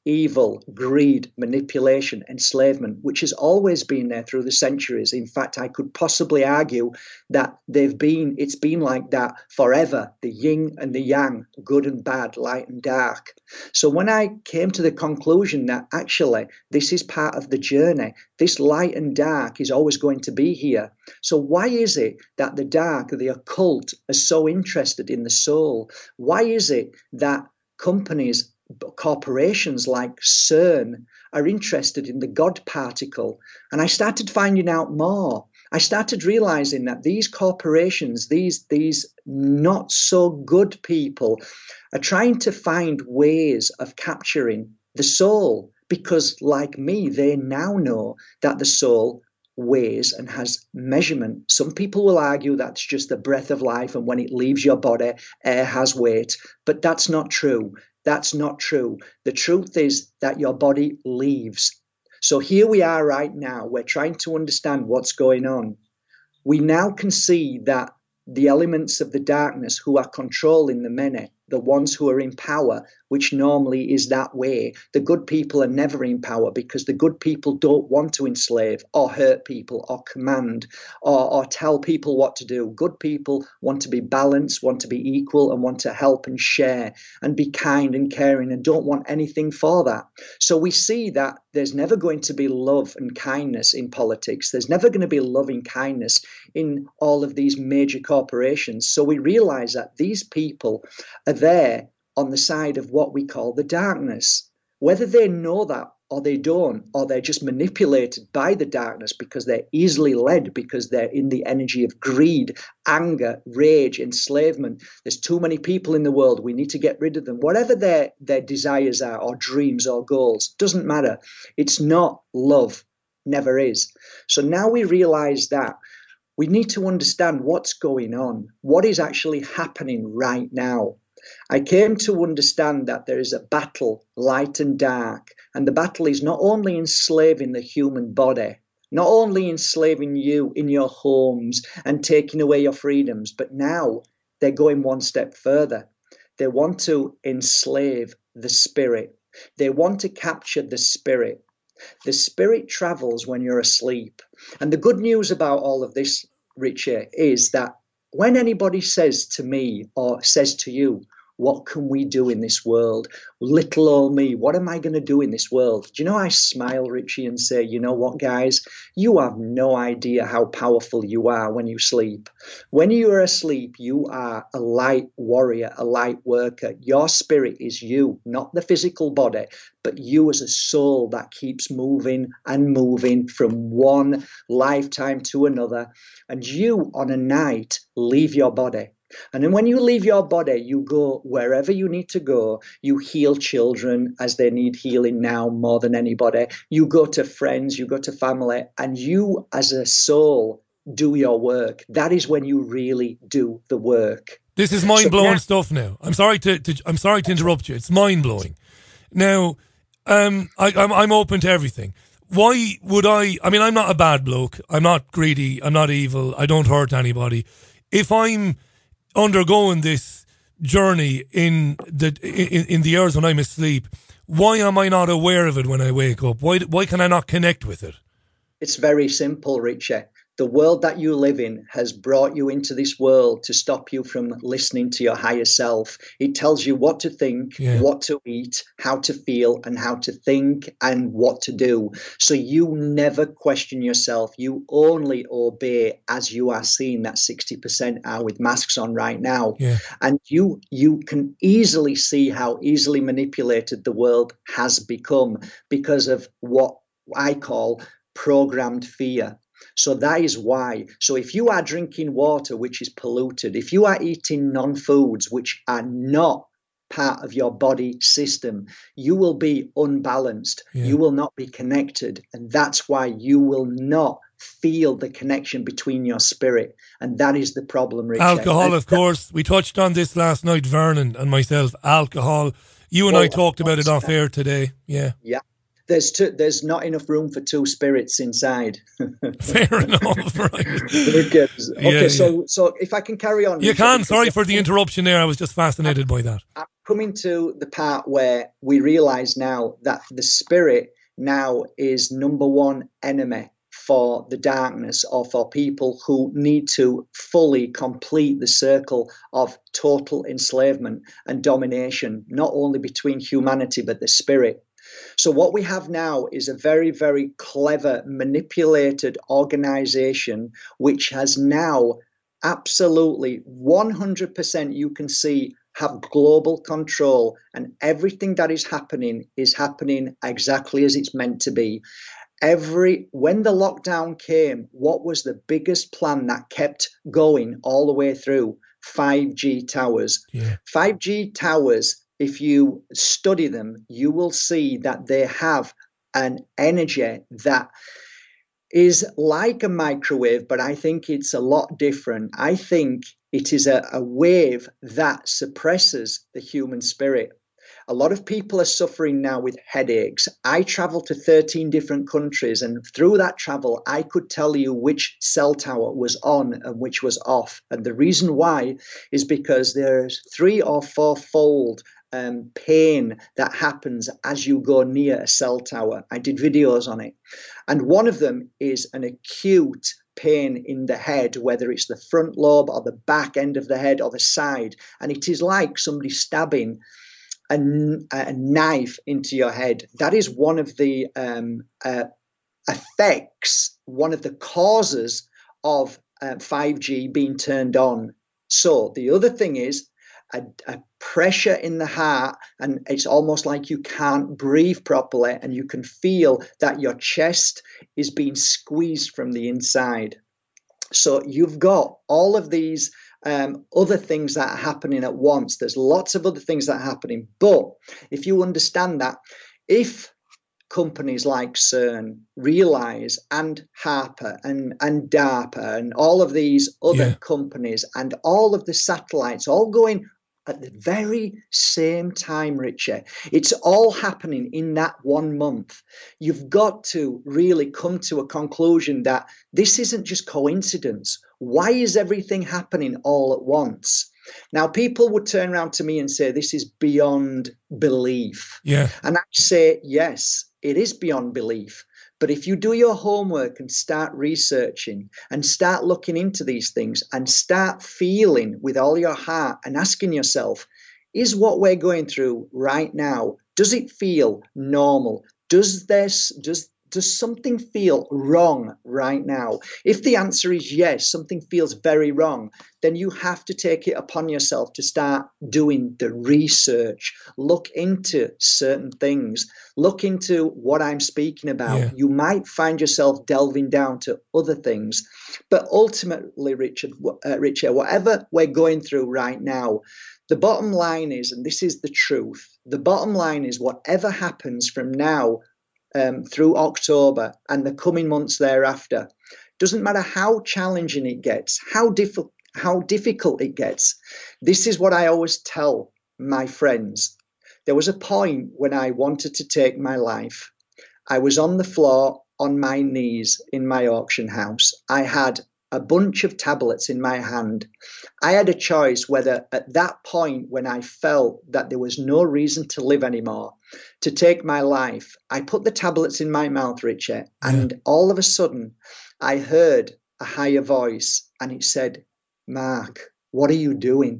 Speaker 8: evil, greed, manipulation, enslavement, which has always been there through the centuries. In fact, I could possibly argue that they've been, it's been like that forever, the yin and the yang, good and bad, light and dark. So when I came to the conclusion that actually this is part of the journey, this light and dark is always going to be here. So why is it that the dark, the occult, are so interested in the soul? Why is it that companies, corporations like CERN are interested in the God particle? And I started finding out more. I started realizing that these corporations, these, these not so good people, are trying to find ways of capturing the soul, because like me, they now know that the soul weighs and has measurement. Some people will argue that's just the breath of life, and when it leaves your body, air has weight, but that's not true. That's not true. The truth is that your body leaves. So here we are right now. We're trying to understand what's going on. We now can see that the elements of the darkness who are controlling the many, the ones who are in power, which normally is that way, the good people are never in power, because the good people don't want to enslave or hurt people or command or, or tell people what to do. Good people want to be balanced, want to be equal, and want to help and share and be kind and caring, and don't want anything for that. So we see that there's never going to be love and kindness in politics. There's never going to be loving kindness in all of these major corporations. So we realize that these people are there on the side of what we call the darkness. Whether they know that or they don't, or they're just manipulated by the darkness because they're easily led, because they're in the energy of greed, anger, rage, enslavement. There's too many people in the world. We need to get rid of them. Whatever their, their desires are, or dreams or goals, doesn't matter. It's not love. Never is. So now we realize that we need to understand what's going on, what is actually happening right now. I came to understand that there is a battle, light and dark, and the battle is not only enslaving the human body, not only enslaving you in your homes and taking away your freedoms, but now they're going one step further. They want to enslave the spirit. They want to capture the spirit. The spirit travels when you're asleep. And the good news about all of this, Richie, is that when anybody says to me or says to you, what can we do in this world? Little old me, what am I going to do in this world? Do you know, I smile, Richie, and say, you know what, guys? You have no idea how powerful you are when you sleep. When you are asleep, you are a light warrior, a light worker. Your spirit is you, not the physical body, but you as a soul that keeps moving and moving from one lifetime to another. And you, on a night, leave your body. And then when you leave your body, you go wherever you need to go. You heal children as they need healing now more than anybody. You go to friends, you go to family, and you as a soul do your work. That is when you really do the work.
Speaker 3: This is mind-blowing so, yeah. stuff now. I'm sorry to, to I'm sorry to interrupt you. It's mind-blowing. Now, um, I, I'm, I'm open to everything. Why would I... I mean, I'm not a bad bloke. I'm not greedy. I'm not evil. I don't hurt anybody. If I'm undergoing this journey in the in, in the hours when I'm asleep, why am I not aware of it when I wake up? Why why can I not connect with it?
Speaker 8: It's very simple, Richard. The world that you live in has brought you into this world to stop you from listening to your higher self. It tells you what to think, yeah. what to eat, how to feel, and how to think and what to do. So you never question yourself. You only obey as you are seeing that sixty percent are with masks on right now.
Speaker 3: Yeah.
Speaker 8: And you you can easily see how easily manipulated the world has become because of what I call programmed fear. So that is why. So if you are drinking water which is polluted, if you are eating non-foods which are not part of your body system, you will be unbalanced. Yeah. You will not be connected. And that's why you will not feel the connection between your spirit. And that is the problem, Richard.
Speaker 3: Alcohol, and of course. We touched on this last night, Vernon and myself. Alcohol. You and oh, I talked about it off air today. Yeah.
Speaker 8: Yeah. There's two, there's not enough room for two spirits inside.
Speaker 3: Fair enough, right?
Speaker 8: Okay, okay
Speaker 3: yeah,
Speaker 8: so
Speaker 3: yeah.
Speaker 8: so if I can carry on.
Speaker 3: You can. Sorry for the interruption there. I was just fascinated by that.
Speaker 8: coming to the part where we realize now that the spirit now is number one enemy for the darkness, or for people who need to fully complete the circle of total enslavement and domination, not only between humanity but the spirit. So what we have now is a very, very clever, manipulated organization which has now absolutely one hundred percent, you can see, have global control, and everything that is happening is happening exactly as it's meant to be. Every when the lockdown came, what was the biggest plan that kept going all the way through? five G towers.
Speaker 3: Yeah.
Speaker 8: five G towers, if you study them, you will see that they have an energy that is like a microwave, but I think it's a lot different. I think it is a, a wave that suppresses the human spirit. A lot of people are suffering now with headaches. I traveled to thirteen different countries, and through that travel, I could tell you which cell tower was on and which was off. And the reason why is because there's three or four fold um, pain that happens as you go near a cell tower. I did videos on it. And one of them is an acute pain in the head, whether it's the front lobe or the back end of the head or the side. And it is like somebody stabbing A, a knife into your head. That is one of the um, uh, effects, one of the causes of uh, five G being turned on. So the other thing is a, a pressure in the heart, and it's almost like you can't breathe properly, and you can feel that your chest is being squeezed from the inside. So you've got all of these Um, other things that are happening at once. There's lots of other things that are happening. But if you understand that, if companies like CERN realize, and Harper and, and DARPA and all of these other
Speaker 3: Yeah.
Speaker 8: companies and all of the satellites all going at the very same time, Richie, it's all happening in that one month. You've got to really come to a conclusion that this isn't just coincidence. Why is everything happening all at once? Now, people would turn around to me and say, this is beyond belief.
Speaker 3: Yeah.
Speaker 8: And I say, yes, it is beyond belief. But if you do your homework and start researching and start looking into these things and start feeling with all your heart and asking yourself, is what we're going through right now, does it feel normal? Does this, does Does something feel wrong right now? If the answer is yes, something feels very wrong, then you have to take it upon yourself to start doing the research. Look into certain things. Look into what I'm speaking about.
Speaker 3: Yeah.
Speaker 8: You might find yourself delving down to other things. But ultimately, Richard, uh, Richard, whatever we're going through right now, the bottom line is, and this is the truth, the bottom line is whatever happens from now Um, through October and the coming months thereafter, doesn't matter how challenging it gets, how difficult how difficult it gets. This is what I always tell my friends. There was a point when I wanted to take my life. I was on the floor on my knees in my auction house. I had a bunch of tablets in my hand. I had a choice whether at that point when I felt that there was no reason to live anymore, to take my life. I put the tablets in my mouth, Richard, and yeah. all of a sudden I heard a higher voice and it said, Mark, what are you doing?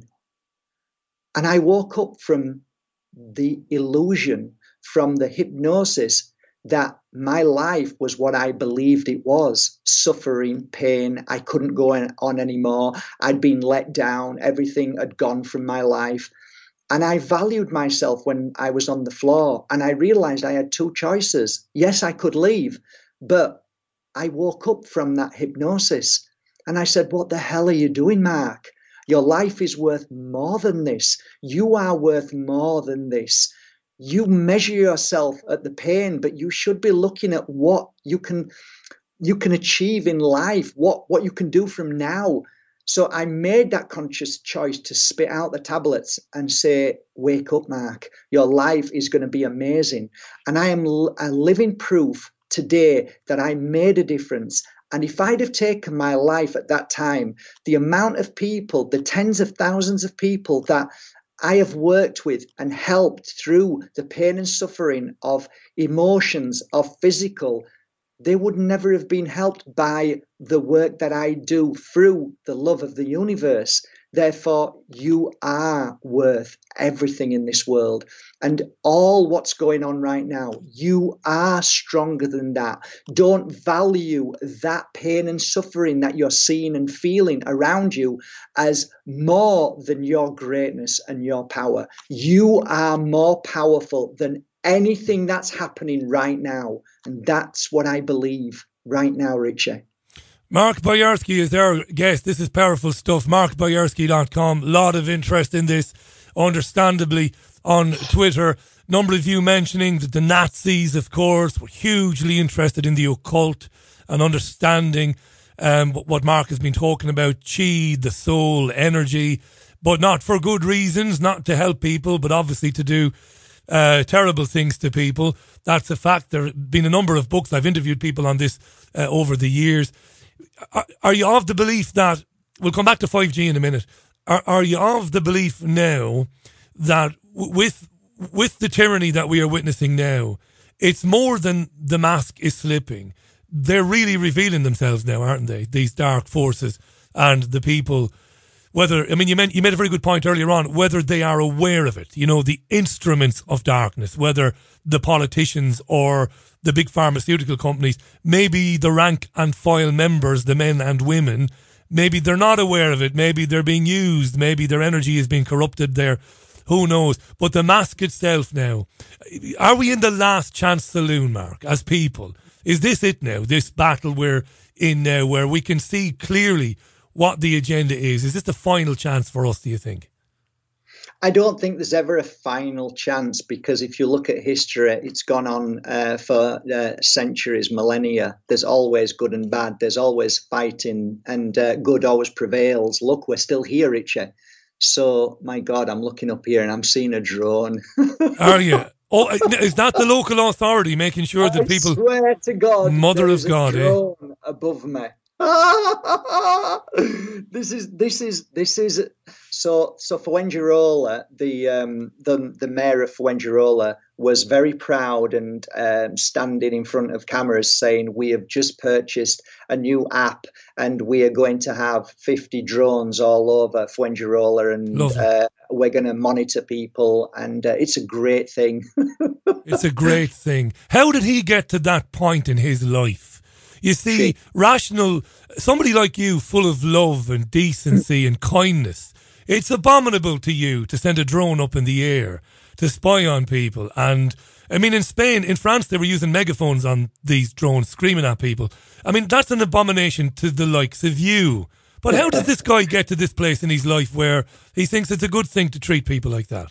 Speaker 8: And I woke up from the illusion, from the hypnosis that my life was what I believed it was, suffering, pain. I couldn't go on anymore. I'd been let down. Everything had gone from my life. And I valued myself when I was on the floor. And I realized I had two choices. Yes, I could leave, but I woke up from that hypnosis and I said, what the hell are you doing, Mark? Your life is worth more than this. You are worth more than this. You measure yourself at the pain, but you should be looking at what you can you can achieve in life, what, what you can do from now. So I made that conscious choice to spit out the tablets and say, wake up, Mark. Your life is going to be amazing. And I am a living proof today that I made a difference. And if I'd have taken my life at that time, the amount of people, the tens of thousands of people that I have worked with and helped through the pain and suffering of emotions, of physical, they would never have been helped by the work that I do through the love of the universe. Therefore, you are worth everything in this world. And all what's going on right now, you are stronger than that. Don't value that pain and suffering that you're seeing and feeling around you as more than your greatness and your power. You are more powerful than anything that's happening right now. And that's what I believe right now, Richie.
Speaker 3: Mark Boyarsky is our guest. This is powerful stuff. mark boyarsky dot com. A lot of interest in this, understandably, on Twitter. Number of you mentioning that the Nazis, of course, were hugely interested in the occult and understanding um, what Mark has been talking about, chi, the soul, energy, but not for good reasons, not to help people, but obviously to do uh, terrible things to people. That's a fact. There have been a number of books. I've interviewed people on this uh, over the years. Are, are you of the belief that, we'll come back to five G in a minute, are, are you of the belief now that with with the tyranny that we are witnessing now, it's more than the mask is slipping? They're really revealing themselves now, aren't they? These dark forces and the people, whether, I mean, you, meant, you made a very good point earlier on, whether they are aware of it, you know, the instruments of darkness, whether the politicians or the big pharmaceutical companies, maybe the rank and file members, the men and women, maybe they're not aware of it, maybe they're being used, maybe their energy is being corrupted there, who knows. But the mask itself now, are we in the last chance saloon, Mark, as people? Is this it now, this battle we're in now, where we can see clearly what the agenda is? Is this the final chance for us, do you think?
Speaker 8: I don't think there's ever a final chance, because if you look at history, it's gone on uh, for uh, centuries, millennia. There's always good and bad. There's always fighting, and uh, good always prevails. Look, we're still here, Richie. So, my God, I'm looking up here and I'm seeing a drone.
Speaker 3: Are you? Oh, is that the local authority making sure that people...
Speaker 8: I swear to God,
Speaker 3: Mother of God,
Speaker 8: a drone eh? above me. this is this is this is so so Fuengirola, the um the the mayor of Fuengirola was very proud and um, standing in front of cameras saying, we have just purchased a new app and we are going to have fifty drones all over Fuengirola, and uh, we're going to monitor people, and uh, it's a great thing.
Speaker 3: It's a great thing. How did he get to that point in his life? You see, rational, somebody like you, full of love and decency and kindness, it's abominable to you to send a drone up in the air to spy on people. And, I mean, in Spain, in France, they were using megaphones on these drones, screaming at people. I mean, that's an abomination to the likes of you. But how does this guy get to this place in his life where he thinks it's a good thing to treat people like that?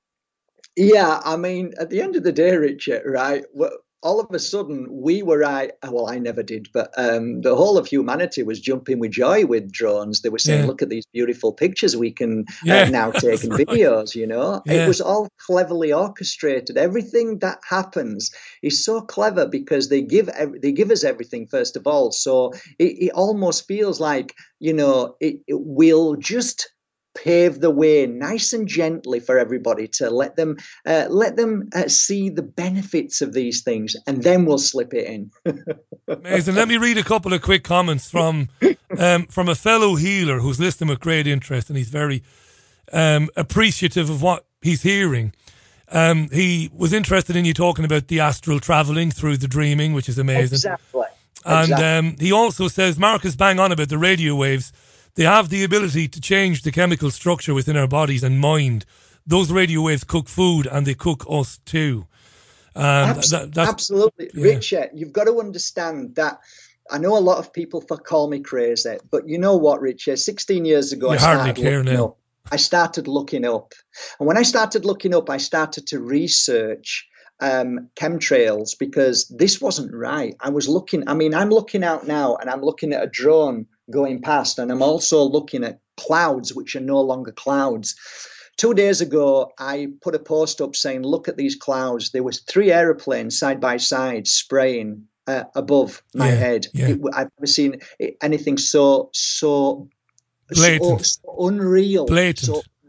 Speaker 8: Yeah, I mean, at the end of the day, Richard, right, well, all of a sudden, we were, I, well, I never did, but um, the whole of humanity was jumping with joy with drones. They were saying, yeah. Look at these beautiful pictures we can
Speaker 3: yeah,
Speaker 8: uh, now take in right. videos, you know.
Speaker 3: Yeah.
Speaker 8: It was all cleverly orchestrated. Everything that happens is so clever because they give they give us everything, first of all. So it, it almost feels like, you know, it, it will just pave the way nice and gently for everybody to let them uh, let them uh, see the benefits of these things, and then we'll slip it in.
Speaker 3: Amazing. Let me read a couple of quick comments from um, from a fellow healer who's listening with great interest, and he's very um, appreciative of what he's hearing. Um, he was interested in you talking about the astral travelling through the dreaming, which is amazing.
Speaker 8: Exactly.
Speaker 3: And
Speaker 8: exactly.
Speaker 3: Um, he also says, Mark is bang on about the radio waves. They have the ability to change the chemical structure within our bodies and mind. Those radio waves cook food, and they cook us too. Um,
Speaker 8: Abs-
Speaker 3: that, that's,
Speaker 8: absolutely.
Speaker 3: Yeah.
Speaker 8: Richard, you've got to understand that. I know a lot of people for call me crazy, but you know what, Richard? sixteen years ago,
Speaker 3: you
Speaker 8: I
Speaker 3: hardly
Speaker 8: started
Speaker 3: care
Speaker 8: looking
Speaker 3: now.
Speaker 8: up. I started looking up. And when I started looking up, I started to research um, chemtrails, because this wasn't right. I was looking, I mean, I'm looking out now and I'm looking at a drone going past, and I'm also looking at clouds which are no longer clouds. Two days ago, I put a post up saying, look at these clouds. There was three aeroplanes side by side spraying uh, above my
Speaker 3: yeah,
Speaker 8: head.
Speaker 3: Yeah.
Speaker 8: It, I've never seen anything so so, so,
Speaker 3: Blatant.
Speaker 8: so unreal.
Speaker 3: Blatant.
Speaker 8: So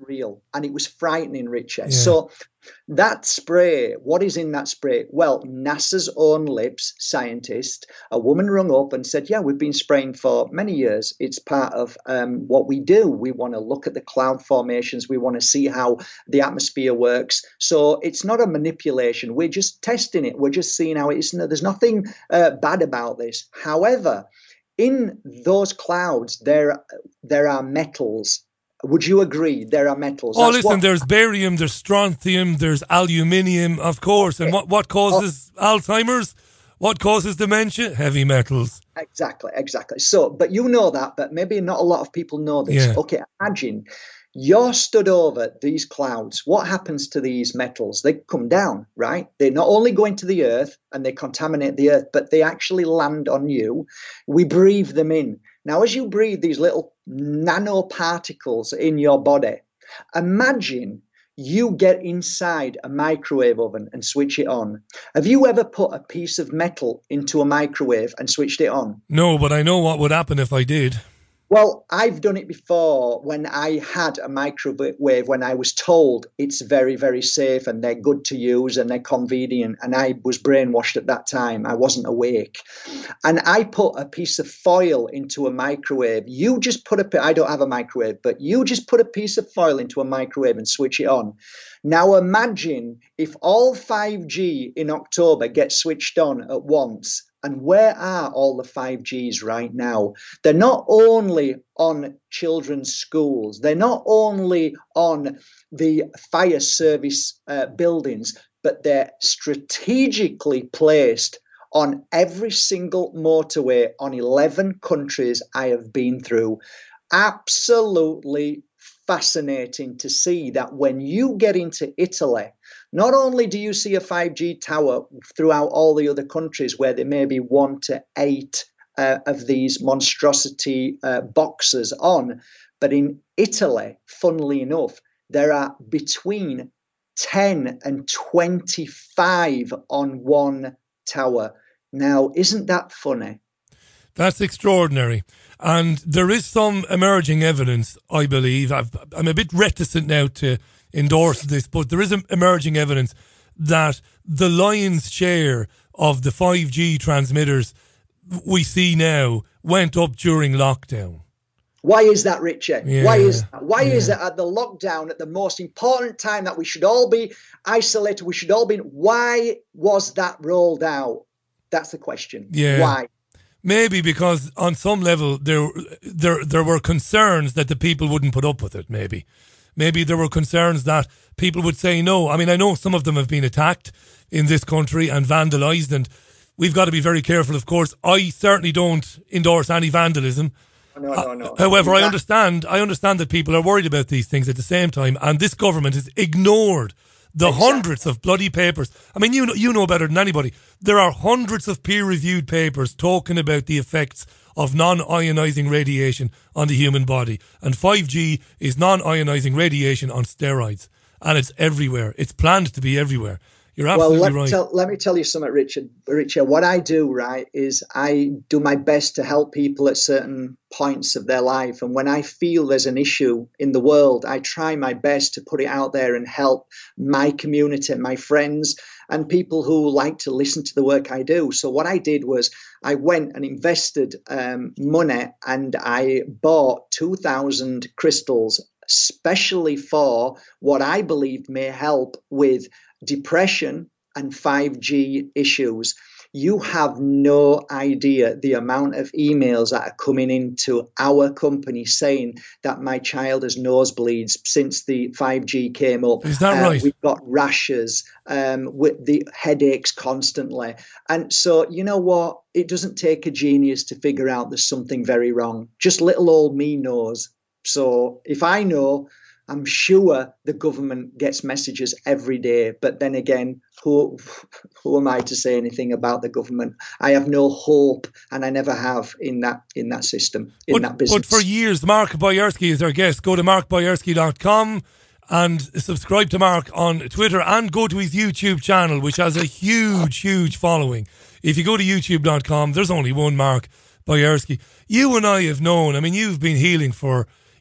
Speaker 8: real, and it was frightening, Richard.
Speaker 3: Yeah.
Speaker 8: So that spray, what is in that spray? Well, NASA's own lips scientist, a woman rung up and said, yeah, we've been spraying for many years. It's part of um, what we do. We want to look at the cloud formations. We want to see how the atmosphere works. So it's not a manipulation. We're just testing it. We're just seeing how it is. No, there's nothing uh, bad about this. However, in those clouds, there, there are metals. Would you agree there are metals?
Speaker 3: Oh,
Speaker 8: That's
Speaker 3: listen,
Speaker 8: what-
Speaker 3: there's barium, there's strontium, there's aluminium, of course. And what, what causes
Speaker 8: Oh.
Speaker 3: Alzheimer's? What causes dementia? Heavy metals.
Speaker 8: Exactly, exactly. So, but you know that, but maybe not a lot of people know this.
Speaker 3: Yeah.
Speaker 8: Okay, imagine you're stood over these clouds. What happens to these metals? They come down, right? They not only go into the earth and they contaminate the earth, but they actually land on you. We breathe them in. Now, as you breathe these little nanoparticles in your body, imagine you get inside a microwave oven and switch it on. Have you ever put a piece of metal into a microwave and switched it on?
Speaker 3: No, but I know what would happen if I did.
Speaker 8: Well, I've done it before when I had a microwave, when I was told it's very, very safe and they're good to use and they're convenient. And I was brainwashed at that time. I wasn't awake. And I put a piece of foil into a microwave. You just put a, I don't have a microwave, but you just put a piece of foil into a microwave and switch it on. Now imagine if all five G in October gets switched on at once. And where are all the five Gs right now? They're not only on children's schools, they're not only on the fire service uh, buildings, but they're strategically placed on every single motorway on eleven countries I have been through. Absolutely fascinating to see that when you get into Italy, not only do you see a five G tower throughout all the other countries where there may be one to eight uh, of these monstrosity uh, boxes on, but in Italy, funnily enough, there are between ten and twenty-five on one tower. Now, isn't that funny?
Speaker 3: That's extraordinary. And there is some emerging evidence, I believe. I've, I'm a bit reticent now to endorse this, but there is emerging evidence that the lion's share of the five G transmitters we see now went up during lockdown.
Speaker 8: Why is that, Richard?
Speaker 3: Yeah,
Speaker 8: Why is that? Why
Speaker 3: yeah.
Speaker 8: is that at the lockdown, at the most important time that we should all be isolated, we should all be, why was that rolled out? That's the question.
Speaker 3: Yeah.
Speaker 8: Why?
Speaker 3: Maybe because on some level there, there, there were concerns that the people wouldn't put up with it, maybe. Maybe there were concerns that people would say no. I mean, I know some of them have been attacked in this country and vandalised, and we've got to be very careful, of course. I certainly don't endorse any vandalism.
Speaker 8: No, no, no.
Speaker 3: However, I
Speaker 8: That-
Speaker 3: understand I understand that people are worried about these things at the same time, and this government has ignored the
Speaker 8: Exactly.
Speaker 3: hundreds of bloody papers. I mean, you know, you know better than anybody. There are hundreds of peer-reviewed papers talking about the effects of non-ionising radiation on the human body. And five G is non-ionising radiation on steroids. And it's everywhere. It's planned to be everywhere. You're
Speaker 8: Well,
Speaker 3: absolutely
Speaker 8: let me,
Speaker 3: right.
Speaker 8: tell, let me tell you something, Richard. Richard, what I do, right, is I do my best to help people at certain points of their life. And when I feel there's an issue in the world, I try my best to put it out there and help my community, my friends, and people who like to listen to the work I do. So what I did was I went and invested um, money and I bought two thousand crystals, especially for what I believe may help with depression and five G issues. You have no idea the amount of emails that are coming into our company saying that my child has nosebleeds since the five G came up.
Speaker 3: Is that
Speaker 8: Uh,
Speaker 3: right?
Speaker 8: We've got rashes, um, with the headaches constantly. And so, you know what? It doesn't take a genius to figure out there's something very wrong. Just little old me knows. So if I know, I'm sure the government gets messages every day. But then again, who who am I to say anything about the government? I have no hope, and I never have in that in that system, in
Speaker 3: but,
Speaker 8: that business.
Speaker 3: but for years, Mark Boyerski is our guest. Go to mark boyerski dot com and subscribe to Mark on Twitter and go to his YouTube channel, which has a huge, huge following. If you go to youtube dot com, there's only one Mark Boyerski. You and I have known, I mean, you've been healing for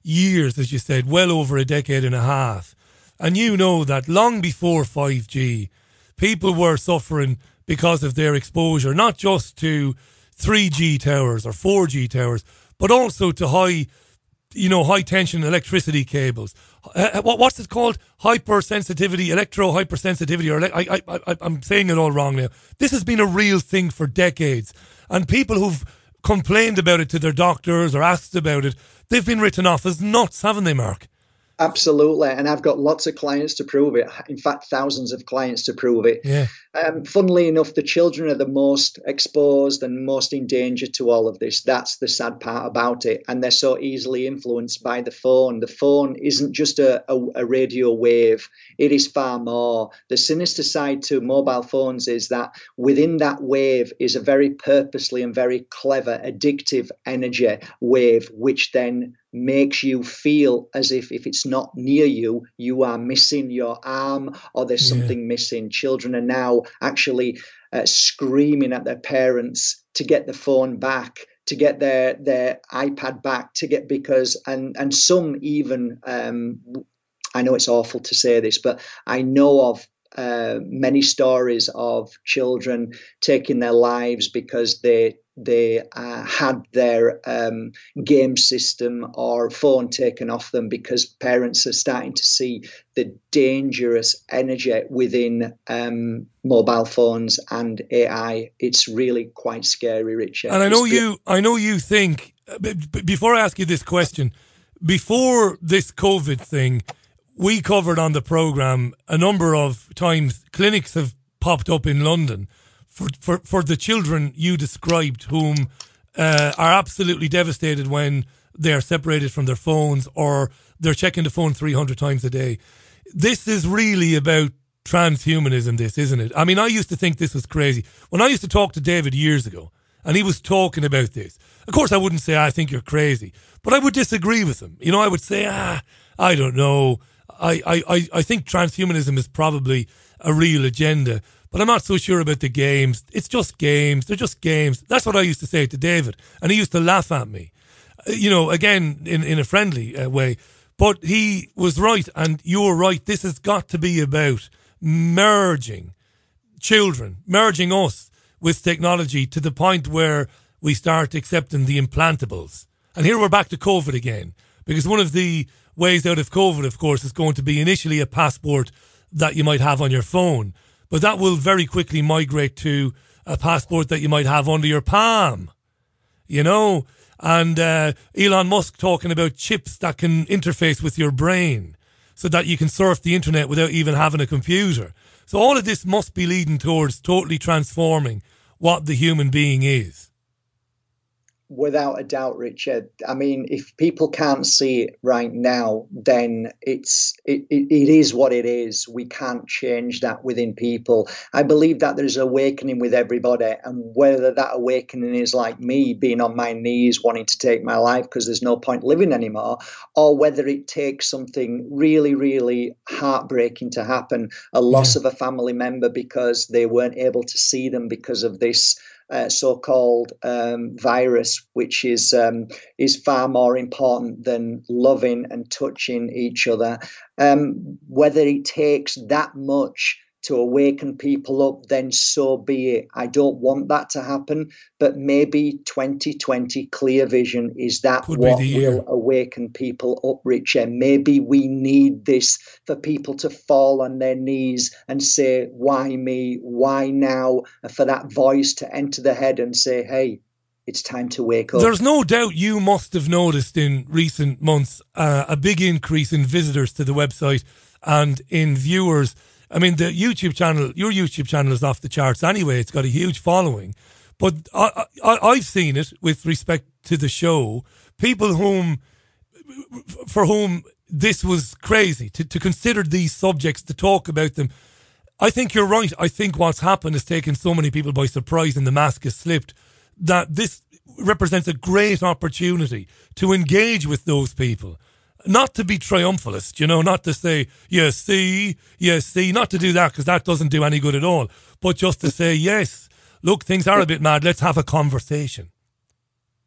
Speaker 3: years, as you said, well over a decade and a half. And you know that long before five G, people were suffering because of their exposure, not just to three G towers or four G towers, but also to high, you know, high tension electricity cables. Uh, what, what's it called? Hypersensitivity, electro hypersensitivity, or ele- I, I, I, I'm saying it all wrong now. This has been a real thing for decades. And people who've complained about it to their doctors or asked about it, they've been written off as nuts, haven't they, Mark?
Speaker 8: Absolutely, and I've got lots of clients to prove it. In fact, thousands of clients to prove it.
Speaker 3: Yeah.
Speaker 8: Um, funnily enough, the children are the most exposed and most in danger to all of this. That's the sad part about it. And they're so easily influenced by the phone. The phone isn't just a, a, a radio wave. It is far more. The sinister side to mobile phones is that within that wave is a very purposely and very clever, addictive energy wave, which then makes you feel as if if it's not near you, you are missing your arm or there's
Speaker 3: Yeah.
Speaker 8: something missing. Children are now actually uh, screaming at their parents to get the phone back, to get their their iPad back, to get because and and some even um, I know it's awful to say this, but I know of uh, many stories of children taking their lives because they they uh, had their um, game system or phone taken off them because parents are starting to see the dangerous energy within um, mobile phones and A I. It's really quite scary, Richard.
Speaker 3: And I know
Speaker 8: It's-
Speaker 3: you, I know you think, b- b- before I ask you this question, before this COVID thing, we covered on the programme a number of times clinics have popped up in London for, for, for the children you described whom uh, are absolutely devastated when they are separated from their phones or they're checking the phone three hundred times a day. This is really about transhumanism, this, isn't it? I mean, I used to think this was crazy. When I used to talk to David years ago and he was talking about this, of course I wouldn't say, I think you're crazy, but I would disagree with him. You know, I would say, ah, I don't know. I, I, I think transhumanism is probably a real agenda, but I'm not so sure about the games. It's just games. They're just games. That's what I used to say to David, and he used to laugh at me, you know, again, in, in a friendly uh, way. But he was right, and you're right. This has got to be about merging children, merging us with technology to the point where we start accepting the implantables. And here we're back to COVID again, because one of the ways out of COVID, of course, is going to be initially a passport that you might have on your phone. But that will very quickly migrate to a passport that you might have under your palm, you know? And uh, Elon Musk talking about chips that can interface with your brain so that you can surf the internet without even having a computer. So all of this must be leading towards totally transforming what the human being is.
Speaker 8: Without a doubt, Richard. I mean, if people can't see it right now, then it's it, it, it is what it is. We can't change that within people. I believe that there's awakening with everybody, and whether that awakening is like me being on my knees wanting to take my life because there's no point living anymore, or whether it takes something really, really heartbreaking to happen, a loss
Speaker 3: Yeah.
Speaker 8: of a family member because they weren't able to see them because of this Uh, so-called um, virus, which is um, is far more important than loving and touching each other. Um, whether it takes that much to awaken people up, then so be it. I don't want that to happen, but maybe twenty twenty clear vision is that
Speaker 3: Could be
Speaker 8: what
Speaker 3: the year.
Speaker 8: will awaken people up, Richard. Maybe we need this for people to fall on their knees and say, why me? Why now? And for that voice to enter the head and say, hey, it's time to wake up.
Speaker 3: There's no doubt you must have noticed in recent months uh, a big increase in visitors to the website and in viewers. I mean, the YouTube channel, your YouTube channel is off the charts anyway. It's got a huge following. But I, I, I've seen it with respect to the show. People whom, for whom this was crazy, to, to consider these subjects, to talk about them. I think you're right. I think what's happened has taken so many people by surprise and the mask has slipped, that this represents a great opportunity to engage with those people. Not to be triumphalist, you know, not to say, yes, see, yes, see, not to do that because that doesn't do any good at all, but just to say, yes, look, things are a bit mad, let's have a conversation.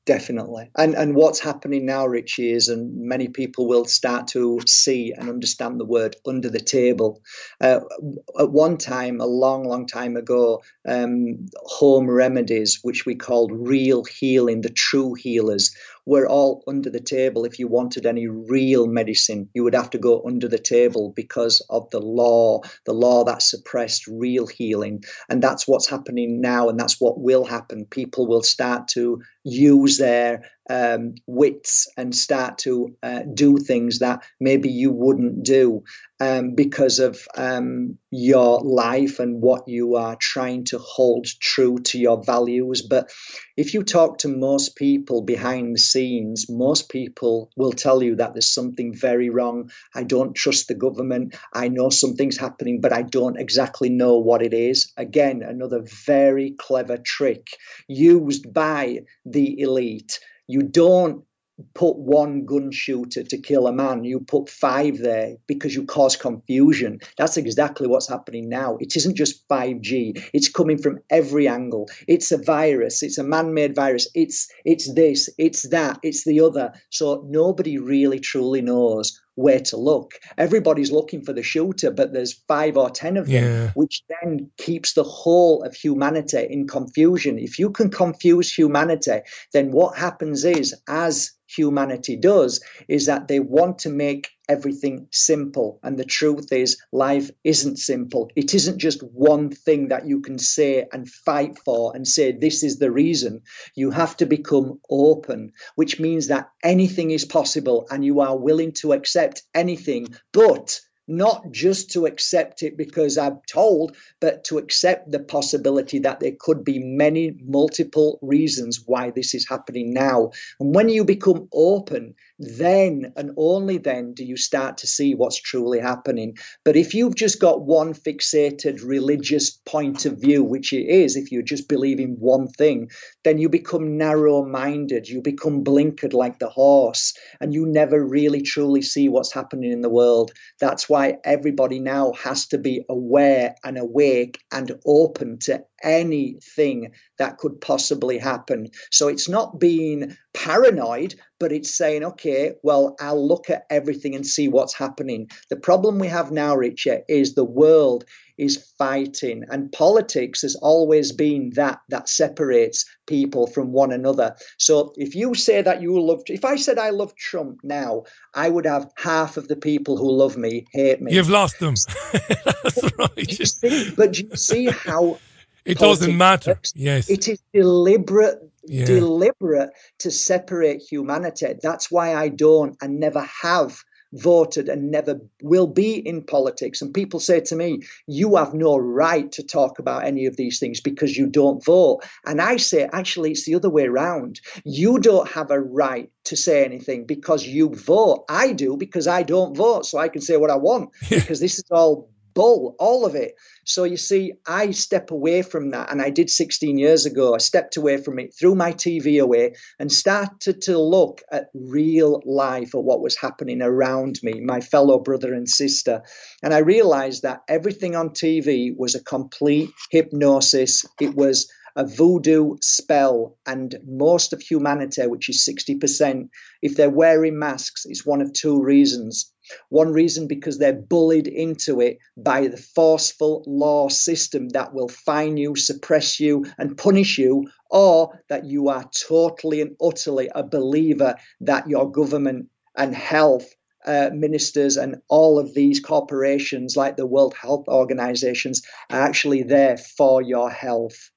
Speaker 8: Definitely. And and what's happening now, Richie, is, and many people will start to see and understand the word under the table. Uh, at one time, a long, long time ago, um, home remedies, which we called real healing, the true healers, were all under the table. If you wanted any real medicine, you would have to go under the table because of the law, the law that suppressed real healing. And that's what's happening now, and that's what will happen. People will start to use their um, wits and start to uh, do things that maybe you wouldn't do um, because of um, your life and what you are trying to hold true to your values. But if you talk to most people behind the scenes, most people will tell you that there's something very wrong. I don't trust the government. I know something's happening, but I don't exactly know what it is. Again, another very clever trick used by the elite. You don't put one gun shooter to kill a man. You put five there because you cause confusion. That's exactly what's happening now. It isn't just five G. It's coming from every angle. It's a virus. It's a man-made virus. It's it's this. It's that. It's the other. So nobody really truly knows where to look. Everybody's looking for the shooter, but there's five or ten of them,
Speaker 3: yeah.
Speaker 8: which then keeps the whole of humanity in confusion. If you can confuse humanity, then what happens is, as humanity does, is that they want to make everything simple. And the truth is, life isn't simple. It isn't just one thing that you can say and fight for and say, this is the reason. You have to become open, which means that anything is possible and you are willing to accept anything, but not just to accept it because I'm told, but to accept the possibility that there could be many multiple reasons why this is happening now. And when you become open, then and only then do you start to see what's truly happening. But if you've just got one fixated religious point of view, which it is, if you just believe in one thing, then you become narrow-minded, you become blinkered like the horse, and you never really truly see what's happening in the world. That's why everybody now has to be aware and awake and open to anything that could possibly happen. So it's not being paranoid, but it's saying, okay, well, I'll look at everything and see what's happening. The problem we have now, Richard, is the world is fighting, and politics has always been that that separates people from one another. So if you say that you love, if I said I love Trump now, I would have half of the people who love me hate me.
Speaker 3: You've lost them. That's right.
Speaker 8: Do you see, but do you see how
Speaker 3: it doesn't matter? Works? Yes,
Speaker 8: it is deliberate.
Speaker 3: Yeah.
Speaker 8: Deliberate to separate humanity. That's why I don't and never have voted and never will be in politics. And people say to me, you have no right to talk about any of these things because you don't vote. And I say, actually, it's the other way around. You don't have a right to say anything because you vote. I do because I don't vote. So I can say what I want because this is all bull, all of it. So you see, I step away from that, and I did sixteen years ago. I stepped away from it, threw my T V away, and started to look at real life, at what was happening around me, my fellow brother and sister. And I realized that everything on T V was a complete hypnosis. It was a voodoo spell, and most of humanity, which is sixty percent, if they're wearing masks, it's one of two reasons. One reason, because they're bullied into it by the forceful law system that will fine you, suppress you, and punish you, or that you are totally and utterly a believer that your government and health uh, ministers and all of these corporations like the World Health Organizations are actually there for your health.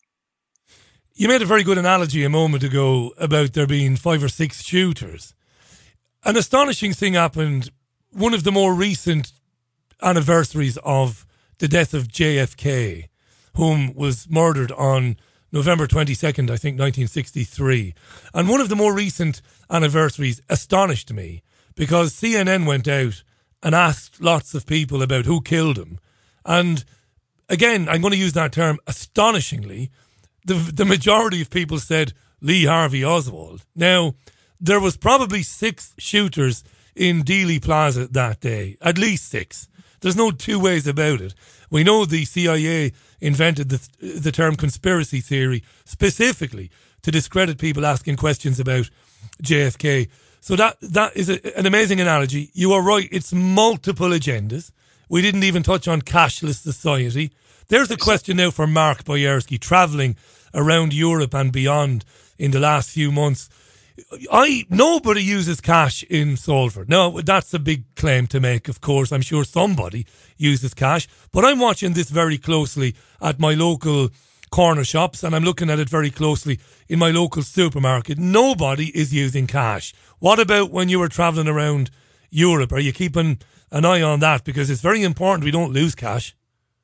Speaker 3: You made a very good analogy a moment ago about there being five or six shooters. An astonishing thing happened. One of the more recent anniversaries of the death of J F K, whom was murdered on November twenty-second, I think, nineteen sixty-three. And one of the more recent anniversaries astonished me because C N N went out and asked lots of people about who killed him. And again, I'm going to use that term, astonishingly, the, the majority of people said Lee Harvey Oswald. Now, there was probably six shooters in Dealey Plaza that day, at least six. There's no two ways about it. We know the C I A invented the, the term conspiracy theory specifically to discredit people asking questions about J F K. So that that is a, an amazing analogy. You are right. It's multiple agendas. We didn't even touch on cashless society. There's a question now for Mark Boyerski, travelling around Europe and beyond in the last few months. I nobody uses cash in Salford. No, that's a big claim to make, of course. I'm sure somebody uses cash. But I'm watching this very closely at my local corner shops, and I'm looking at it very closely in my local supermarket. Nobody is using cash. What about when you were travelling around Europe? Are you keeping an eye on that? Because it's very important we don't lose cash.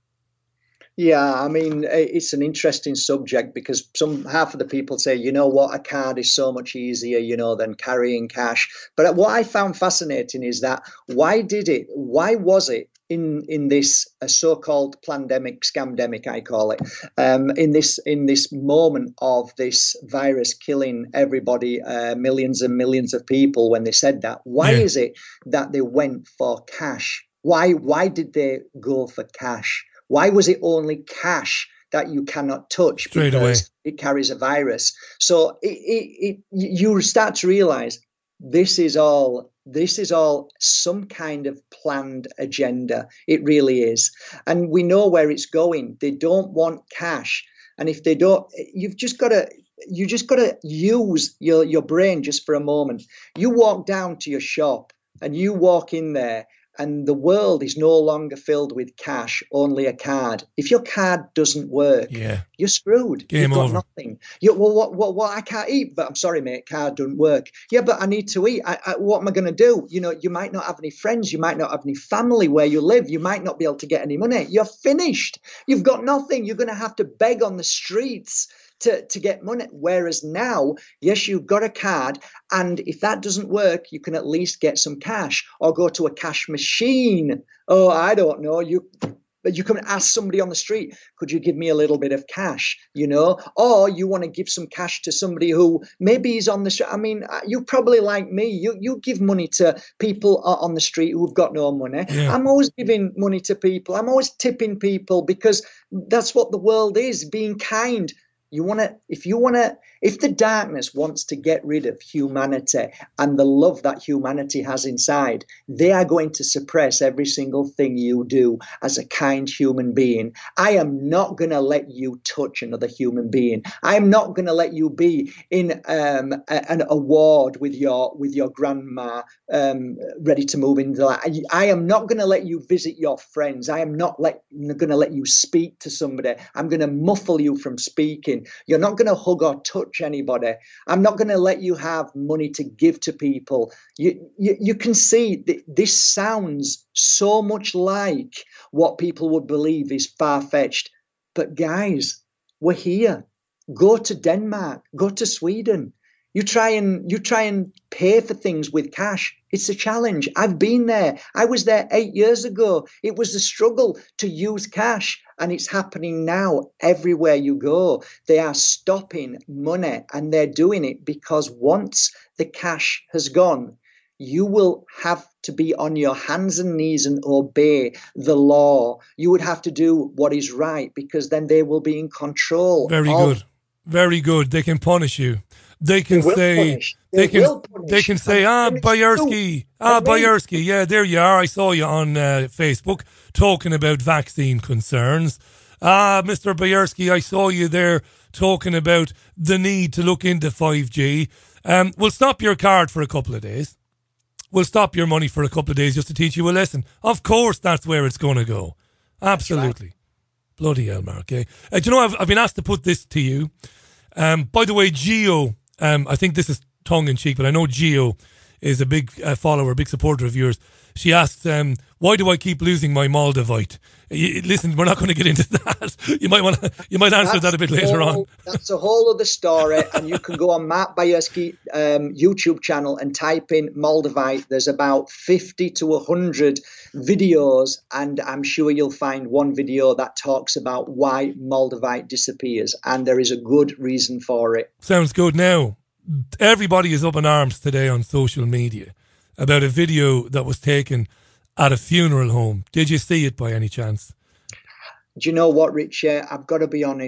Speaker 8: Yeah, I mean, it's an interesting subject because some half of the people say, you know what, a card is so much easier, you know, than carrying cash. But what I found fascinating is that why did it, why was it in in this uh, so-called pandemic, scamdemic, I call it, um, in this in this moment of this virus killing everybody, uh, millions and millions of people when they said that, why yeah. is it that they went for cash? Why Why did they go for cash? Why was it only cash that you cannot touch
Speaker 3: Straight
Speaker 8: because
Speaker 3: away.
Speaker 8: it carries a virus? So it, it, it, you start to realize this is all this is all some kind of planned agenda. It really is. And we know where it's going. They don't want cash. And if they don't, you've just got to you just got to use your, your brain just for a moment. You walk down to your shop and you walk in there, and the world is no longer filled with cash, only a card. If your card doesn't work,
Speaker 3: yeah.
Speaker 8: you're screwed.
Speaker 3: Game
Speaker 8: You've got
Speaker 3: over.
Speaker 8: nothing. You, well, what, what, what? I can't eat, but I'm sorry, mate, card doesn't work. Yeah, but I need to eat. I, I, what am I going to do? You know, you might not have any friends. You might not have any family where you live. You might not be able to get any money. You're finished. You've got nothing. You're going to have to beg on the streets to, to get money. Whereas now, yes, you've got a card, and if that doesn't work, you can at least get some cash or go to a cash machine. Oh, I don't know. You you can ask somebody on the street, could you give me a little bit of cash, you know? Or you want to give some cash to somebody who maybe is on the street. I mean, you probably like me. You you give money to people on the street who've got no money.
Speaker 3: Yeah.
Speaker 8: I'm always giving money to people. I'm always tipping people because that's what the world is, being kind. You want to, if you want to, if the darkness wants to get rid of humanity and the love that humanity has inside, they are going to suppress every single thing you do as a kind human being. I am not going to let you touch another human being. I am not going to let you be in um, a, an award with your with your grandma, um, ready to move into that. I, I am not going to let you visit your friends. I am not let, going to let you speak to somebody. I'm going to muffle you from speaking. You're not going to hug or touch anybody. I'm not going to let you have money to give to people. You, you, you can see th- this sounds so much like what people would believe is far-fetched. But guys, we're here. Go to Denmark. Go to Sweden. You try and you try and pay for things with cash. It's a challenge. I've been there. I was there eight years ago. It was a struggle to use cash, and it's happening now everywhere you go. They are stopping money, and they're doing it because once the cash has gone, you will have to be on your hands and knees and obey the law. You would have to do what is right because then they will be in control.
Speaker 3: Very
Speaker 8: of-
Speaker 3: good. Very good. They can punish you. They can
Speaker 8: They will
Speaker 3: say
Speaker 8: punish.
Speaker 3: they,
Speaker 8: They
Speaker 3: can
Speaker 8: will punish.
Speaker 3: they can say ah
Speaker 8: And it's
Speaker 3: Boyerski,
Speaker 8: true.
Speaker 3: ah
Speaker 8: I mean-
Speaker 3: Boyerski, yeah, there you are. I saw you on uh, Facebook talking about vaccine concerns. Ah, Mister Boyerski, I saw you there talking about the need to look into five G. Um, we'll stop your card for a couple of days. We'll stop your money for a couple of days just to teach you a lesson. Of course, that's where it's going to go. Absolutely. Bloody hell, Mark. Eh? Uh, do you know, I've, I've been asked to put this to you. Um, by the way, Geo, um, I think this is tongue-in-cheek, but I know Geo is a big uh, follower, a big supporter of yours. She asked, um, why do I keep losing my Moldavite? You, listen, we're not going to get into that. You might want to, you might answer
Speaker 8: That's
Speaker 3: that a bit later
Speaker 8: whole,
Speaker 3: on.
Speaker 8: That's a whole other story, and you can go on Mark Boyerski um, YouTube channel and type in Moldavite. There's about fifty to one hundred videos, and I'm sure you'll find one video that talks about why Moldavite disappears, and there is a good reason for it.
Speaker 3: Sounds good. Now, everybody is up in arms today on social media about a video that was taken at a funeral home. Did you see it by any chance?
Speaker 8: Do you know what, Richard? I've got to be honest.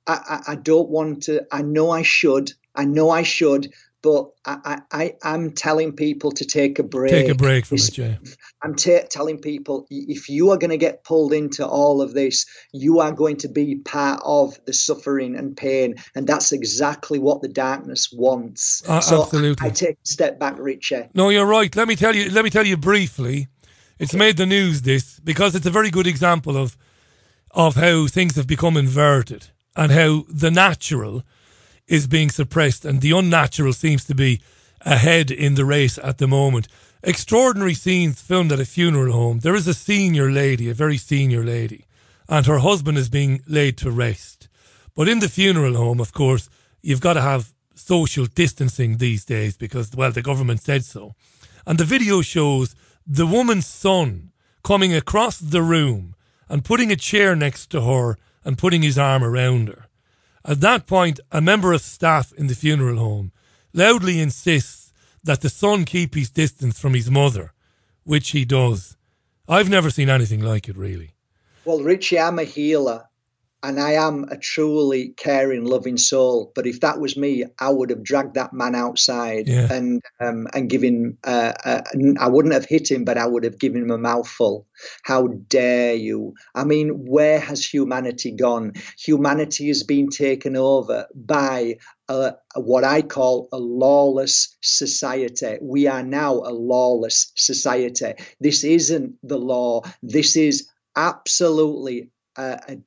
Speaker 8: I, I, I don't want to. I know I should. I know I should. But I, I, I'm telling people to take a break.
Speaker 3: Take a break from it, yeah.
Speaker 8: I'm t- telling people, if you are going to get pulled into all of this, you are going to be part of the suffering and pain. And that's exactly what the darkness wants.
Speaker 3: Uh,
Speaker 8: so
Speaker 3: absolutely.
Speaker 8: I, I take a step back, Richie.
Speaker 3: No, you're right. Let me tell you, let me tell you briefly. It's okay. Made the news, this, because it's a very good example of of how things have become inverted and how the natural is being suppressed and the unnatural seems to be ahead in the race at the moment. Extraordinary scenes filmed at a funeral home. There is a senior lady, a very senior lady, and her husband is being laid to rest. But in the funeral home, of course, you've got to have social distancing these days because, well, the government said so. And the video shows the woman's son coming across the room and putting a chair next to her and putting his arm around her. At that point, a member of staff in the funeral home loudly insists that the son keep his distance from his mother, which he does. I've never seen anything like it, really.
Speaker 8: Well, Richie, I'm a healer, and I am a truly caring, loving soul. But if that was me, I would have dragged that man outside
Speaker 3: yeah.
Speaker 8: and um, and given. Uh, uh, I wouldn't have hit him, but I would have given him a mouthful. How dare you? I mean, where has humanity gone? Humanity has been taken over by uh, what I call a lawless society. We are now a lawless society. This isn't the law. This is absolutely a, a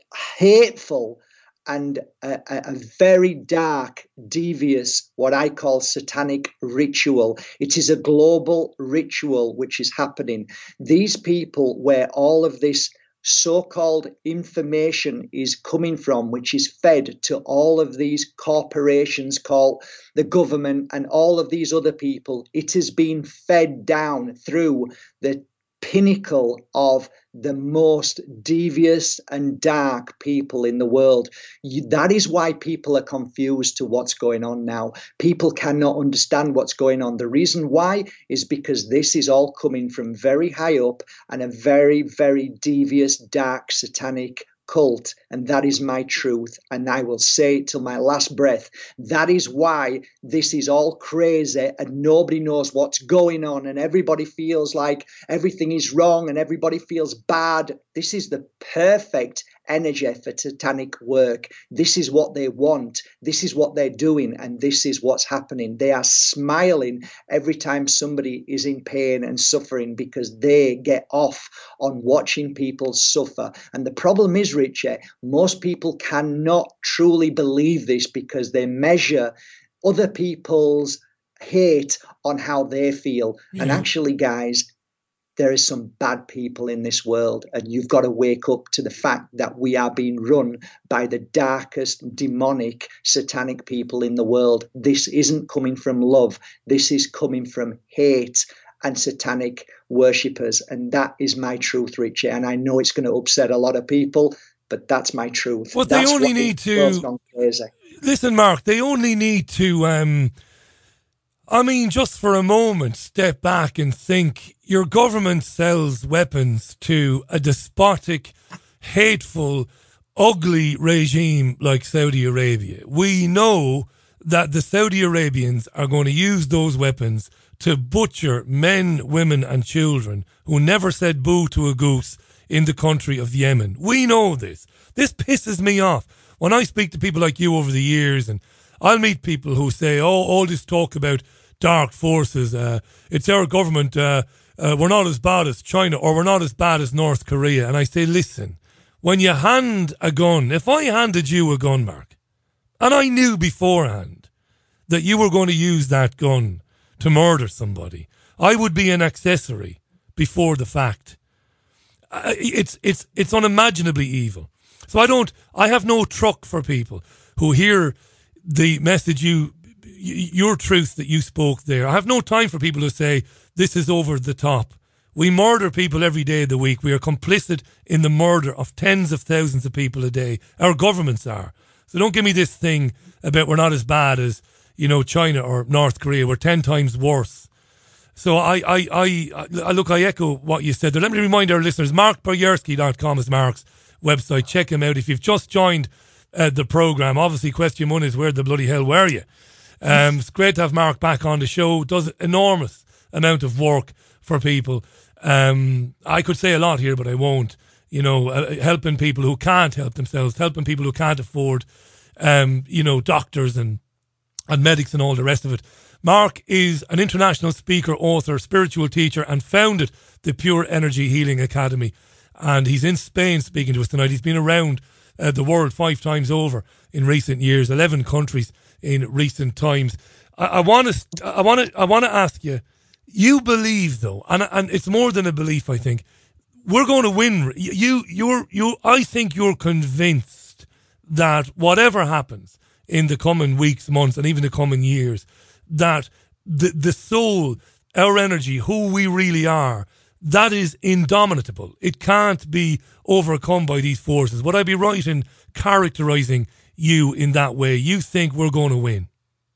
Speaker 8: hateful and a, a very dark, devious, what I call satanic ritual. It is a global ritual which is happening. These people where all of this so-called information is coming from, which is fed to all of these corporations called the government and all of these other people, it has been fed down through the pinnacle of the most devious and dark people in the world. You, that is why people are confused to what's going on now. People cannot understand what's going on. The reason why is because this is all coming from very high up and a very, very devious, dark, satanic cult, and that is my truth, and I will say it till my last breath. That is why this is all crazy and nobody knows what's going on and everybody feels like everything is wrong and everybody feels bad. This is the perfect energy for satanic work. This is what they want. This is what they're doing, and this is what's happening. They are smiling every time somebody is in pain and suffering because they get off on watching people suffer. And the problem is, Richie, most people cannot truly believe this because they measure other people's hate on how they feel. Yeah. And actually, guys, there is some bad people in this world, and you've got to wake up to the fact that we are being run by the darkest, demonic, satanic people in the world. This isn't coming from love. This is coming from hate and satanic worshippers, and that is my truth, Richie. And I know it's going to upset a lot of people, but that's my truth.
Speaker 3: Well,
Speaker 8: that's
Speaker 3: they only need to listen, Mark. They only need to. Um, I mean, just for a moment, step back and think. Your government sells weapons to a despotic, hateful, ugly regime like Saudi Arabia. We know that the Saudi Arabians are going to use those weapons to butcher men, women and children who never said boo to a goose in the country of Yemen. We know this. This pisses me off. When I speak to people like you over the years, and I'll meet people who say, oh, all this talk about dark forces, uh, it's our government, uh, uh, we're not as bad as China, or we're not as bad as North Korea. And I say, listen, when you hand a gun, if I handed you a gun, Mark, and I knew beforehand that you were going to use that gun to murder somebody, I would be an accessory before the fact. Uh, it's it's it's unimaginably evil. So I don't. I have no truck for people who hear the message you, your truth that you spoke there. I have no time for people who say this is over the top. We murder people every day of the week. We are complicit in the murder of tens of thousands of people a day. Our governments are. So don't give me this thing about we're not as bad as, you know, China or North Korea. We're ten times worse. So I, I, I, I look, I echo what you said there. Let me remind our listeners, mark Boyarsky dot com is Mark's website. Check him out. If you've just joined uh, the programme. Obviously, question one is, where the bloody hell were you? Um, it's great to have Mark back on the show. Does an enormous amount of work for people. Um, I could say a lot here, but I won't. You know, uh, helping people who can't help themselves, helping people who can't afford, um, you know, doctors and and medics and all the rest of it. Mark is an international speaker, author, spiritual teacher, and founded the Pure Energy Healing Academy. And he's in Spain speaking to us tonight. He's been around uh, the world five times over in recent years, eleven countries in recent times. I want to, I want to, I want to ask you. You believe, though, and and it's more than a belief. I think we're going to win. You, you're, you. I think you're convinced that whatever happens in the coming weeks, months, and even the coming years, that the the soul, our energy, who we really are, that is indomitable. It can't be overcome by these forces. Would I be right in characterising you in that way? You think we're going to win?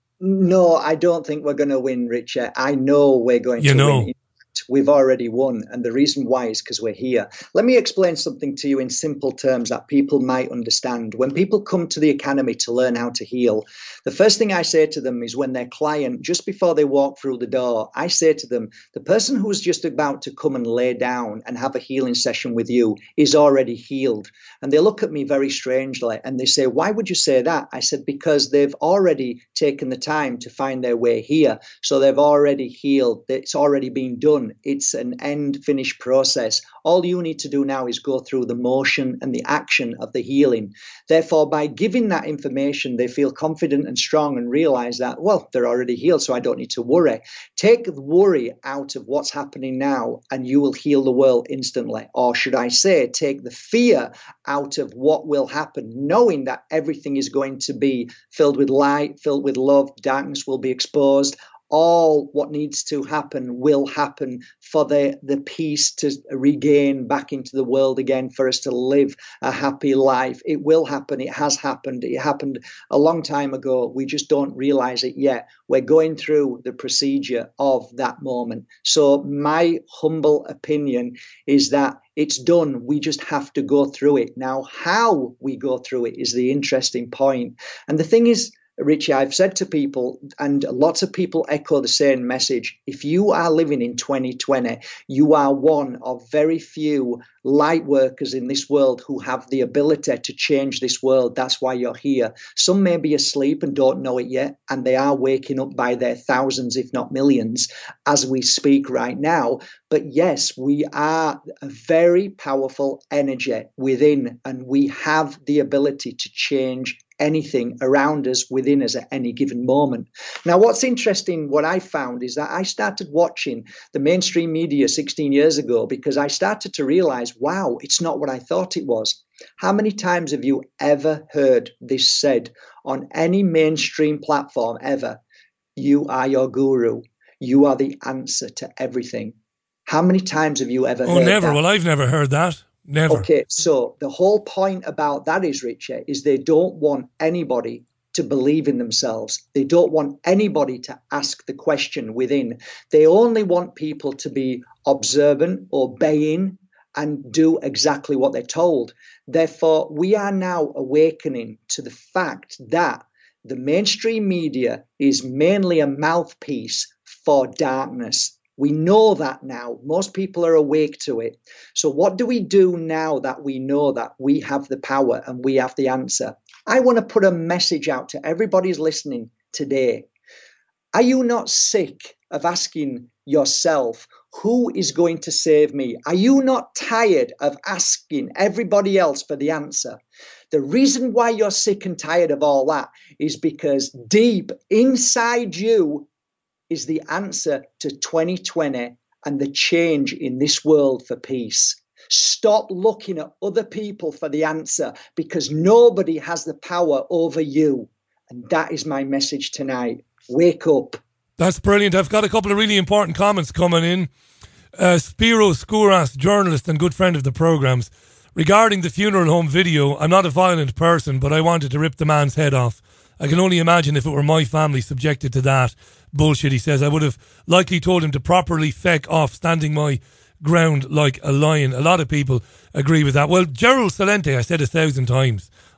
Speaker 8: No, I don't think we're going to win, Richard. I know we're going
Speaker 3: you
Speaker 8: to
Speaker 3: know.
Speaker 8: win. We've already won, and the reason why is because we're here. Let me explain something to you in simple terms that people might understand. When people come to the academy to learn how to heal, the first thing I say to them is, when their client, just before they walk through the door, I say to them, the person who is just about to come and lay down and have a healing session with you is already healed. And they look at me very strangely and they say, why would you say that? I said, because they've already taken the time to find their way here. So they've already healed. It's already been done. It's an end finish process. All you need to do now is go through the motion and the action of the healing. Therefore, by giving that information, they feel confident and strong and realize that, well, they're already healed, so I don't need to worry. Take the worry out of what's happening now and you will heal the world instantly. Or should I say, take the fear out of what will happen, knowing that everything is going to be filled with light, filled with love, darkness will be exposed. All what needs to happen will happen for the, the peace to regain back into the world again, for us to live a happy life. It will happen. It has happened. It happened a long time ago. We just don't realize it yet. We're going through the procedure of that moment. So my humble opinion is that it's done. We just have to go through it. Now, how we go through it is the interesting point. And the thing is, Richie, I've said to people, and lots of people echo the same message, if you are living in twenty twenty, you are one of very few light workers in this world who have the ability to change this world. That's why you're here. Some may be asleep and don't know it yet, and they are waking up by their thousands, if not millions, as we speak right now. But yes, we are a very powerful energy within, and we have the ability to change anything around us, within us at any given moment. Now, what's interesting, what I found is that I started watching the mainstream media sixteen years ago because I started to realize, wow, it's not what I thought it was. How many times have you ever heard this said on any mainstream platform ever? You are your guru. You are the answer to everything. How many times have you ever
Speaker 3: oh,
Speaker 8: heard
Speaker 3: never.
Speaker 8: that?
Speaker 3: Well, I've never heard that. Never.
Speaker 8: Okay, so the whole point about that is, Richard, is they don't want anybody to believe in themselves. They don't want anybody to ask the question within. They only want people to be observant, obeying, and do exactly what they're told. Therefore, we are now awakening to the fact that the mainstream media is mainly a mouthpiece for darkness. We know that now. Most people are awake to it. So what do we do now that we know that we have the power and we have the answer? I want to put a message out to everybody who's listening today. Are you not sick of asking yourself, who is going to save me? Are you not tired of asking everybody else for the answer? The reason why you're sick and tired of all that is because deep inside you is the answer to twenty twenty and the change in this world for peace. Stop looking at other people for the answer, because nobody has the power over you. And that is my message tonight. Wake up.
Speaker 3: That's brilliant. I've got a couple of really important comments coming in. Uh, Spiro Skouras, journalist and good friend of the programmes. Regarding the funeral home video, I'm not a violent person, but I wanted to rip the man's head off. I can only imagine if it were my family subjected to that bullshit, he says. I would have likely told him to properly feck off, standing my ground like a lion. A lot of people agree with that. Well, Gerald Salente, I said a thousand times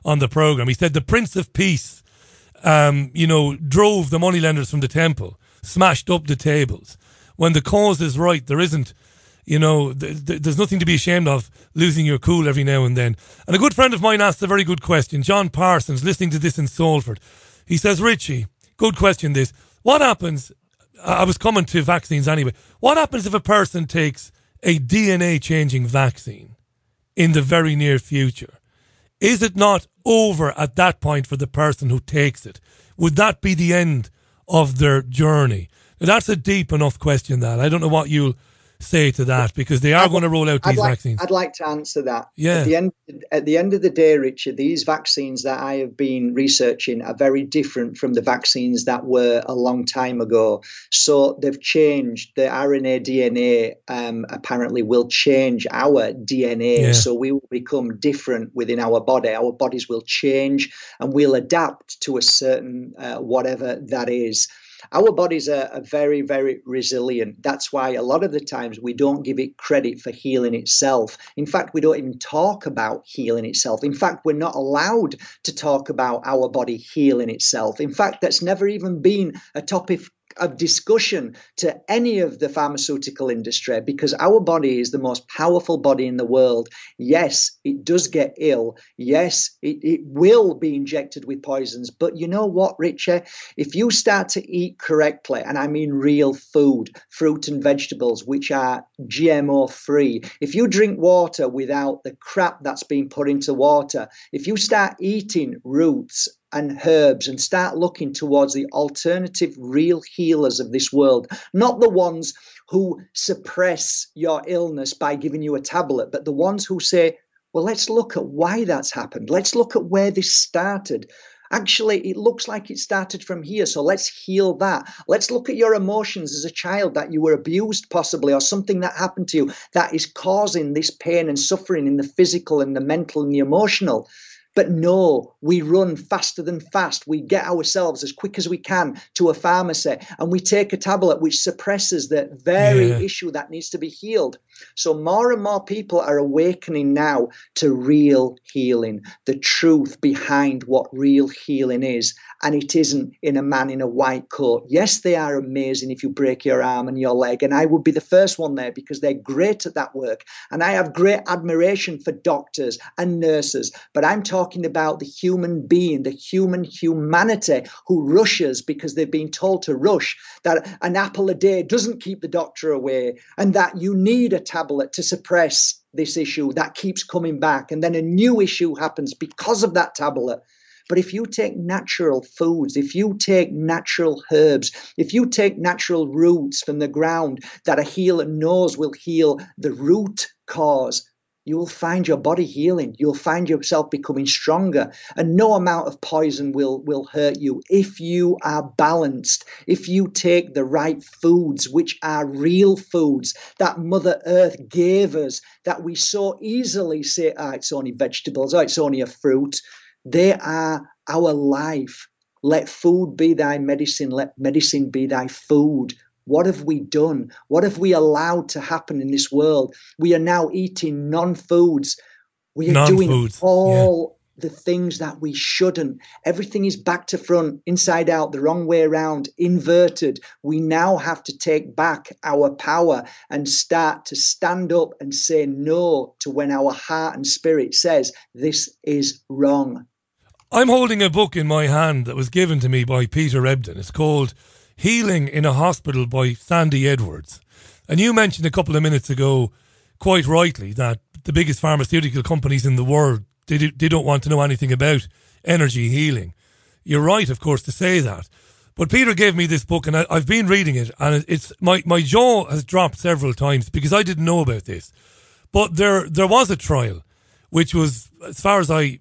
Speaker 3: on the programme. He said the Prince of Peace, um, you know, drove the moneylenders from the temple, smashed up the tables. When the cause is right, there isn't, you know, th- th- there's nothing to be ashamed of losing your cool every now and then. And a good friend of mine asked a very good question. John Parsons, listening to this in Salford. He says, Richie, good question this. What happens, I was coming to vaccines anyway, what happens if a person takes a D N A changing vaccine in the very near future? Is it not over at that point for the person who takes it? Would that be the end of their journey? Now, that's a deep enough question, that. I don't know what you'll say to that, because they are
Speaker 8: I'd,
Speaker 3: going to roll out these
Speaker 8: I'd like,
Speaker 3: vaccines.
Speaker 8: I'd like to answer that.
Speaker 3: Yeah.
Speaker 8: At the end, at the end of the day, Richard, these vaccines that I have been researching are very different from the vaccines that were a long time ago. So they've changed. The R N A, D N A um, apparently will change our D N A.
Speaker 3: Yeah.
Speaker 8: So we will become different within our body. Our bodies will change and we'll adapt to a certain uh, whatever that is. Our bodies are, are very, very resilient. That's why a lot of the times we don't give it credit for healing itself. In fact, we don't even talk about healing itself. In fact, we're not allowed to talk about our body healing itself. In fact, that's never even been a topic of discussion to any of the pharmaceutical industry, because our body is the most powerful body in the world. Yes, it does get ill. Yes, it, it will be injected with poisons. But you know what, Richard? If you start to eat correctly, and I mean real food, fruit and vegetables, which are G M O free, if you drink water without the crap that's been put into water, if you start eating roots and herbs and start looking towards the alternative real healers of this world, not the ones who suppress your illness by giving you a tablet, but the ones who say, well, let's look at why that's happened. Let's look at where this started. Actually, it looks like it started from here, so let's heal that. Let's look at your emotions as a child, that you were abused possibly, or something that happened to you that is causing this pain and suffering in the physical and the mental and the emotional. But no, we run faster than fast. We get ourselves as quick as we can to a pharmacy and we take a tablet which suppresses the very
Speaker 3: Yeah.
Speaker 8: issue that needs to be healed. So more and more people are awakening now to real healing, the truth behind what real healing is. And it isn't in a man in a white coat. Yes, they are amazing if you break your arm and your leg. And I would be the first one there because they're great at that work. And I have great admiration for doctors and nurses. But I'm talking talking about the human being, the human humanity who rushes because they've been told to rush, that an apple a day doesn't keep the doctor away, and that you need a tablet to suppress this issue that keeps coming back. And then a new issue happens because of that tablet. But if you take natural foods, if you take natural herbs, if you take natural roots from the ground that a healer knows will heal the root cause, you will find your body healing. You'll find yourself becoming stronger. And no amount of poison will, will hurt you if you are balanced, if you take the right foods, which are real foods that Mother Earth gave us, that we so easily say, oh, it's only vegetables, oh, it's only a fruit. They are our life. Let food be thy medicine. Let medicine be thy food. What have we done? What have we allowed to happen in this world? We are now eating non-foods. We are
Speaker 3: Non-foods,
Speaker 8: doing all yeah. the things that we shouldn't. Everything is back to front, inside out, the wrong way around, inverted. We now have to take back our power and start to stand up and say no to when our heart and spirit says this is wrong.
Speaker 3: I'm holding a book in my hand that was given to me by Peter Ebden. It's called Healing in a Hospital by Sandy Edwards. And you mentioned a couple of minutes ago, quite rightly, that the biggest pharmaceutical companies in the world, they, do, they don't want to know anything about energy healing. You're right, of course, to say that. But Peter gave me this book and I, I've been reading it, and it's my, my jaw has dropped several times because I didn't know about this. But there there was a trial, which was, as far as I,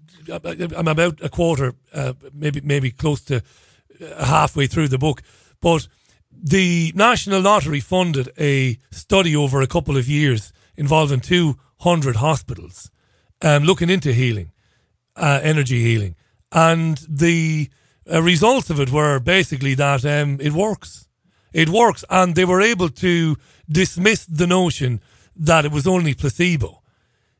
Speaker 3: I'm about a quarter, uh, maybe maybe close to halfway through the book, but the National Lottery funded a study over a couple of years involving two hundred hospitals um, looking into healing, uh, energy healing. And the uh, results of it were basically that um, it works. It works. And they were able to dismiss the notion that it was only placebo.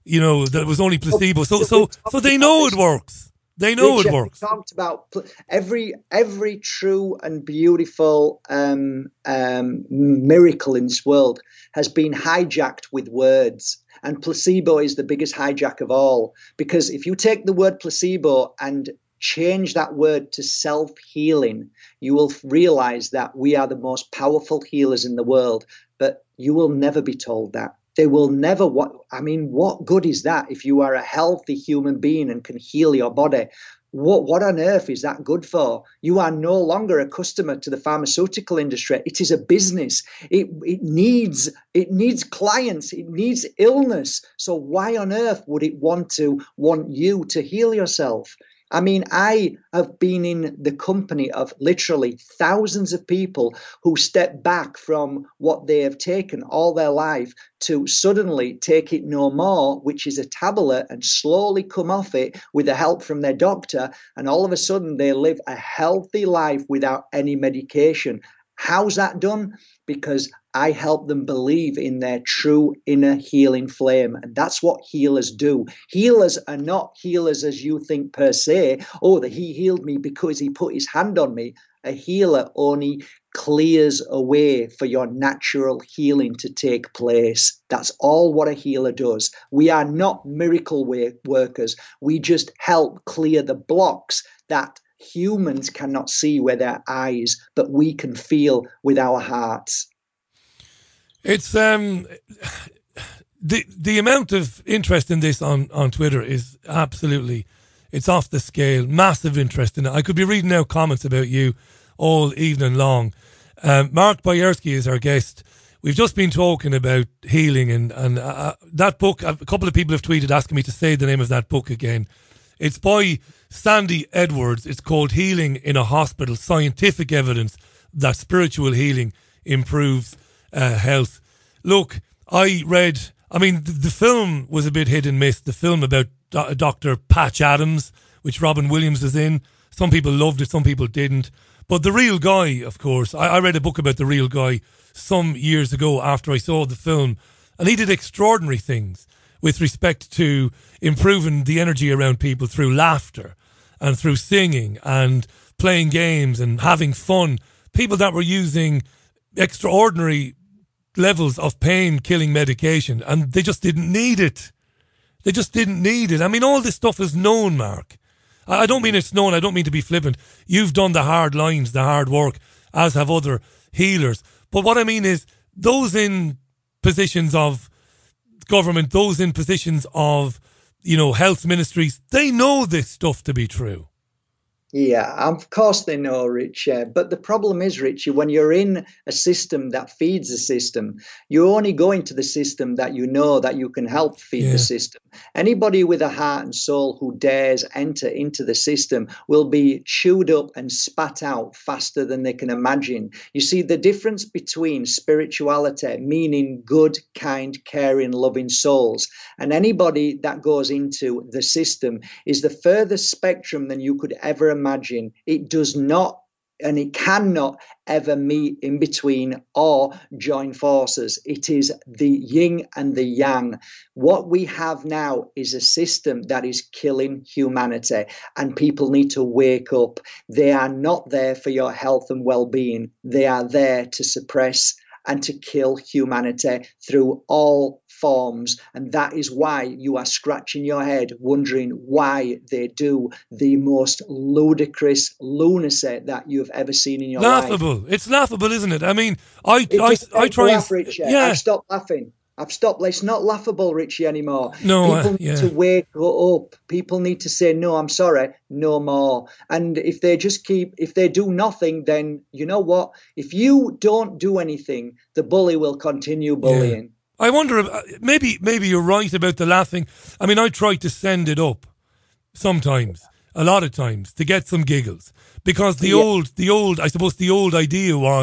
Speaker 3: you know, that it was only placebo. So, so, so they know it works. They know
Speaker 8: Richard,
Speaker 3: it works.
Speaker 8: We talked about pl- every every true and beautiful um, um, miracle in this world has been hijacked with words. And placebo is the biggest hijack of all. Because if you take the word placebo and change that word to self-healing, you will realize that we are the most powerful healers in the world. But you will never be told that. They will never, what, I mean, what good is that if you are a healthy human being and can heal your body? What, what on earth is that good for? You are no longer a customer to the pharmaceutical industry. It is a business. It, it needs, it needs clients. It needs illness. So why on earth would it want to want you to heal yourself? I mean, I have been in the company of literally thousands of people who step back from what they have taken all their life to suddenly take it no more, which is a tablet, and slowly come off it with the help from their doctor. And all of a sudden they live a healthy life without any medication. How's that done? Because I help them believe in their true inner healing flame. And that's what healers do. Healers are not healers as you think per se. Oh, that he healed me because he put his hand on me. A healer only clears a way for your natural healing to take place. That's all what a healer does. We are not miracle workers. We just help clear the blocks that humans cannot see with their eyes, but we can feel with our hearts.
Speaker 3: It's um the the amount of interest in this on, on Twitter is absolutely, it's off the scale. Massive interest in it. I could be reading out comments about you all evening long. Um, Mark Boyerski is our guest. We've just been talking about healing and and uh, that book. A couple of people have tweeted asking me to say the name of that book again. It's by Sandy Edwards. It's called Healing in a Hospital, Scientific Evidence That Spiritual Healing Improves uh, Health. Look, I read, I mean, the, the film was a bit hit and miss. The film about Do- Doctor Patch Adams, which Robin Williams was in. Some people loved it, some people didn't. But the real guy, of course, I, I read a book about the real guy some years ago after I saw the film, and he did extraordinary things with respect to improving the energy around people through laughter and through singing and playing games and having fun. People that were using extraordinary levels of pain-killing medication, and they just didn't need it. They just didn't need it. I mean, all this stuff is known, Mark. I don't mean it's known. I don't mean to be flippant. You've done the hard lines, the hard work, as have other healers. But what I mean is, those in positions of government, those in positions of, you know, health ministries, they know this stuff to be true.
Speaker 8: Yeah, of course they know, Rich. Yeah. But the problem is, Richie, when you're in a system that feeds the system, you only go into the system that you know that you can help feed
Speaker 3: Yeah.
Speaker 8: the system. Anybody with a heart and soul who dares enter into the system will be chewed up and spat out faster than they can imagine. You see, the difference between spirituality, meaning good, kind, caring, loving souls, and anybody that goes into the system is the furthest spectrum than you could ever imagine. Imagine. It does not and it cannot ever meet in between or join forces. It is the yin and the yang. What we have now is a system that is killing humanity, and people need to wake up. They are not there for your health and well-being. They are there to suppress and to kill humanity through all forms. And that is why you are scratching your head wondering why they do the most ludicrous lunacy that you've ever seen in your
Speaker 3: laughable.
Speaker 8: life.
Speaker 3: It's laughable, isn't it? I mean, I
Speaker 8: It
Speaker 3: I,
Speaker 8: just
Speaker 3: I,
Speaker 8: makes
Speaker 3: try
Speaker 8: me
Speaker 3: and...
Speaker 8: laugh, Richie.
Speaker 3: Yeah.
Speaker 8: I've stopped laughing. I've stopped. It's not laughable, Richie, anymore.
Speaker 3: No,
Speaker 8: People
Speaker 3: uh,
Speaker 8: need
Speaker 3: yeah.
Speaker 8: to wake up. People need to say, no, I'm sorry, no more. And if they just keep, if they do nothing, then you know what? If you don't do anything, the bully will continue bullying.
Speaker 3: I wonder, if, uh, maybe maybe you're right about the laughing. I mean, I try to send it up sometimes, a lot of times, to get some giggles. Because the
Speaker 8: Yeah.
Speaker 3: old, the old, I suppose the old idea was,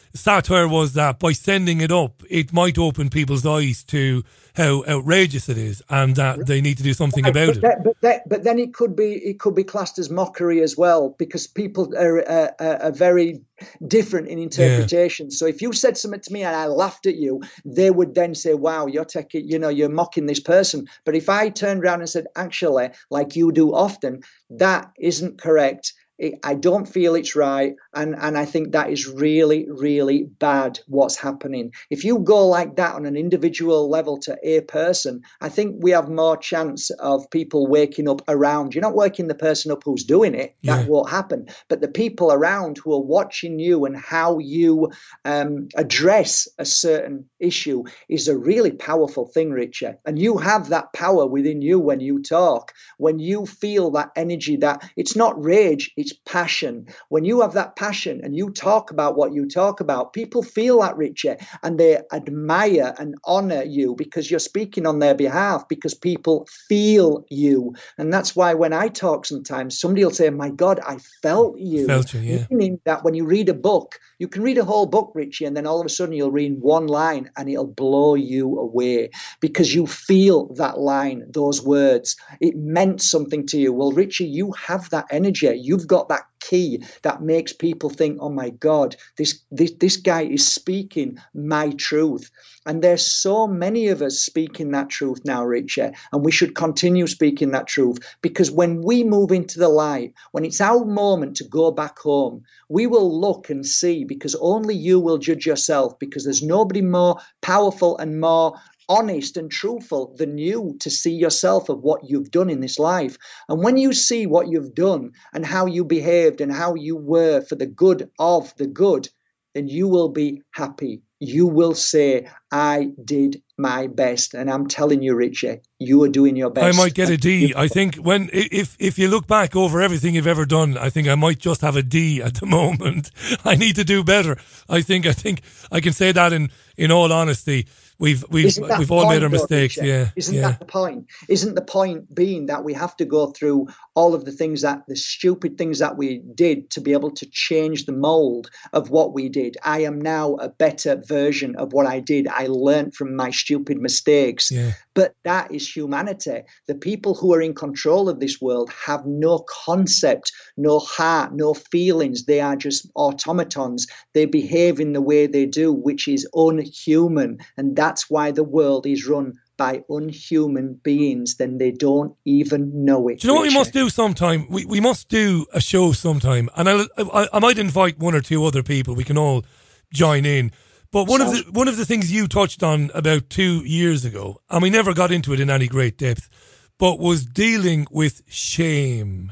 Speaker 3: satire was that by sending it up, it might open people's eyes to how outrageous it is, and that they need to do something
Speaker 8: Right,
Speaker 3: about
Speaker 8: but
Speaker 3: it.
Speaker 8: That, but, that, but then it could be it could be classed as mockery as well, because people are, uh, are very different in interpretation. Yeah. So if you said something to me and I laughed at you, they would then say, "Wow, you're taking, you know, you're mocking this person." But if I turned around and said, "Actually, like you do often, that isn't correct. I don't feel it's right, and, and I think that is really, really bad what's happening." If you go like that on an individual level to a person, I think we have more chance of people waking up around. You're not waking the person up who's doing it. That yeah. won't happen. But the people around who are watching you and how you um, address a certain issue is a really powerful thing, Richard. And you have that power within you when you talk, when you feel that energy, that it's not rage, it's passion. When you have that passion and you talk about what you talk about, people feel that, Richie, and they admire and honor you because you're speaking on their behalf, because people feel you. And that's why when I talk sometimes, somebody will say, "My God, I felt you."
Speaker 3: Felt you, yeah.
Speaker 8: Meaning that when you read a book, you can read a whole book, Richie, and then all of a sudden you'll read one line and it'll blow you away because you feel that line, those words. It meant something to you. Well, Richie, you have that energy. You've got that key that makes people think, "Oh my God, this, this this guy is speaking my truth." And there's so many of us speaking that truth now, Richard, and we should continue speaking that truth, because when we move into the light, when it's our moment to go back home, we will look and see, because only you will judge yourself, because there's nobody more powerful and more honest and truthful than you to see yourself of what you've done in this life. And when you see what you've done and how you behaved and how you were for the good of the good, then you will be happy. You will say, "I did my best." And I'm telling you, Richie, you are doing your best.
Speaker 3: I might get a D. I think when if if you look back over everything you've ever done, I think I might just have a D at the moment. I need to do better. I think I think I can say that in in all honesty. We've we've we've all made our mistakes, though, yeah.
Speaker 8: Isn't
Speaker 3: yeah.
Speaker 8: that the point? Isn't the point being that we have to go through all of the things that the stupid things that we did to be able to change the mold of what we did? I am now a better version of what I did. I learned from my stupid mistakes.
Speaker 3: Yeah.
Speaker 8: But that is humanity. The people who are in control of this world have no concept, no heart, no feelings. They are just automatons. They behave in the way they do, which is unhuman. And that's why the world is run by unhuman beings. Then they don't even know it.
Speaker 3: Do you know
Speaker 8: Richard?
Speaker 3: what we must do sometime? We we must do a show sometime. And I, I, I might invite one or two other people. We can all join in. But one of the one of the things you touched on about two years ago, and we never got into it in any great depth, but was dealing with shame,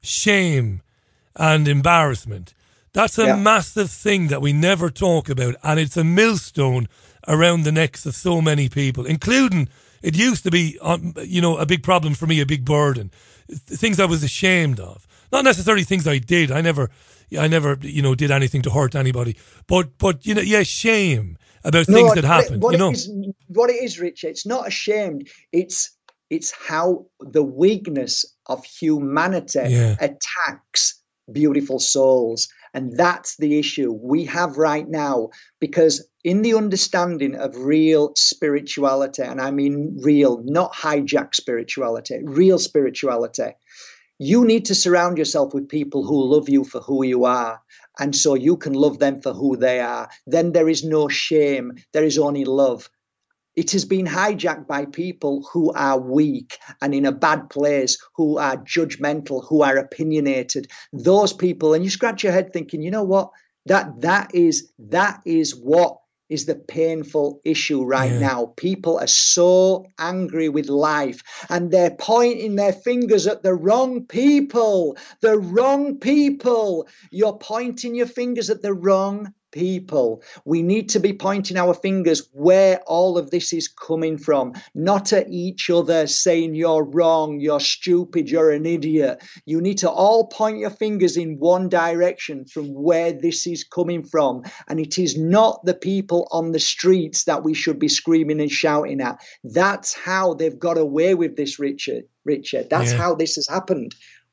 Speaker 3: shame and embarrassment. That's a yeah. massive thing that we never talk about, and it's a millstone around the necks of so many people, including, it used to be, um, you know, a big problem for me, a big burden, things I was ashamed of. Not necessarily things I did. I never... I never, you know, did anything to hurt anybody. But, but you know, yeah, shame about no, things that happened.
Speaker 8: What
Speaker 3: you know,
Speaker 8: it is, what it is, Richard, it's not ashamed. It's it's how the weakness of humanity
Speaker 3: yeah.
Speaker 8: attacks beautiful souls, and that's the issue we have right now. Because in the understanding of real spirituality, and I mean real, not hijack spirituality, real spirituality. You need to surround yourself with people who love you for who you are, and so you can love them for who they are. Then there is no shame. There is only love. It has been hijacked by people who are weak and in a bad place, who are judgmental, who are opinionated. Those people, and you scratch your head thinking, you know what? That that is that is what is the painful issue right
Speaker 3: yeah.
Speaker 8: now. People are so angry with life and they're pointing their fingers at the wrong people. The wrong people. You're pointing your fingers at the wrong people. We need to be pointing our fingers where all of this is coming from, not at each other saying you're wrong, you're stupid, you're an idiot. You need to all point your fingers in one direction from where this is coming from. And it is not the people on the streets that we should be screaming and shouting at. That's how they've got away with this, Richard. Richard. That's
Speaker 3: yeah.
Speaker 8: how this has happened.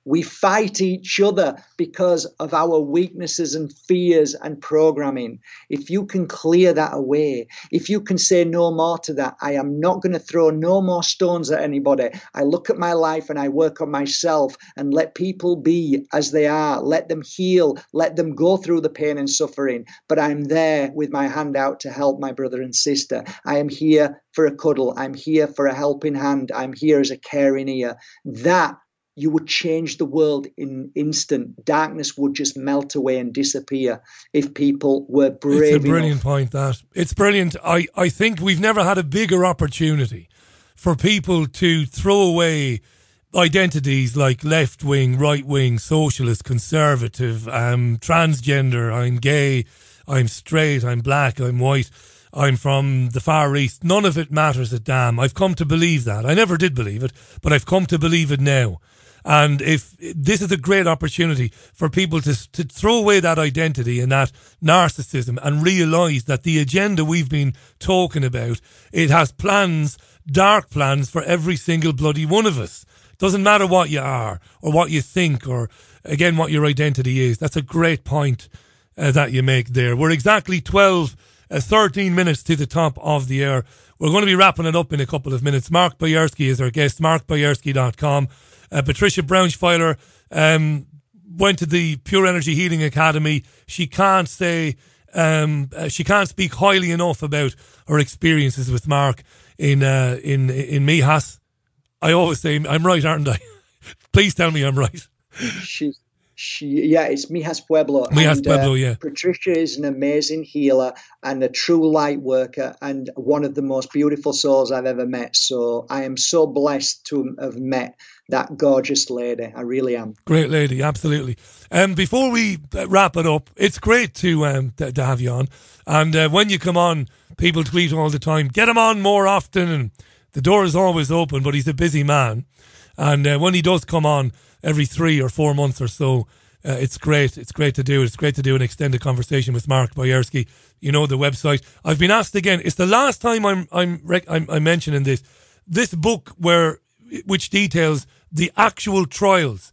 Speaker 8: We fight each other because of our weaknesses and fears and programming. If you can clear that away, if you can say no more to that, I am not going to throw no more stones at anybody. I look at my life and I work on myself and let people be as they are. Let them heal. Let them go through the pain and suffering. But I'm there with my hand out to help my brother and sister. I am here for a cuddle. I'm here for a helping hand. I'm here as a caring ear. That you would change the world in instant. Darkness would just melt away and disappear if people were brave enough.
Speaker 3: It's a brilliant point, that. It's brilliant. I, I think we've never had a bigger opportunity for people to throw away identities like left-wing, right-wing, socialist, conservative, um, transgender, I'm gay, I'm straight, I'm black, I'm white, I'm from the Far East. None of it matters a damn. I've come to believe that. I never did believe it, but I've come to believe it now. And if this is a great opportunity for people to to throw away that identity and that narcissism and realise that the agenda we've been talking about, it has plans, dark plans for every single bloody one of us. Doesn't matter what you are or what you think or, again, what your identity is. That's a great point uh, that you make there. We're exactly twelve, uh, thirteen minutes to the top of the hour. We're going to be wrapping it up in a couple of minutes. Mark Boyarsky is our guest, mark boyarsky dot com. Uh, Patricia Braunschweiler um, went to the Pure Energy Healing Academy. She can't say, um, uh, she can't speak highly enough about her experiences with Mark in uh, in in Mijas. I always say I'm right, aren't I? Please tell me I'm right.
Speaker 8: She's She, yeah, it's Mijas Pueblo.
Speaker 3: Mijas
Speaker 8: and,
Speaker 3: Pueblo,
Speaker 8: uh,
Speaker 3: yeah.
Speaker 8: Patricia is an amazing healer and a true light worker and one of the most beautiful souls I've ever met. So I am so blessed to have met that gorgeous lady. I really am.
Speaker 3: Great lady, absolutely. Um, before we wrap it up, it's great to um to, to have you on. And uh, when you come on, people tweet all the time, get him on more often. And the door is always open, but he's a busy man. And uh, when he does come on, every three or four months or so, uh, it's great. It's great to do. It's great to do an extended conversation with Mark Boyarsky. You know the website. I've been asked again. It's the last time I'm I'm rec- I'm, I'm mentioning this. This book, where which details the actual trials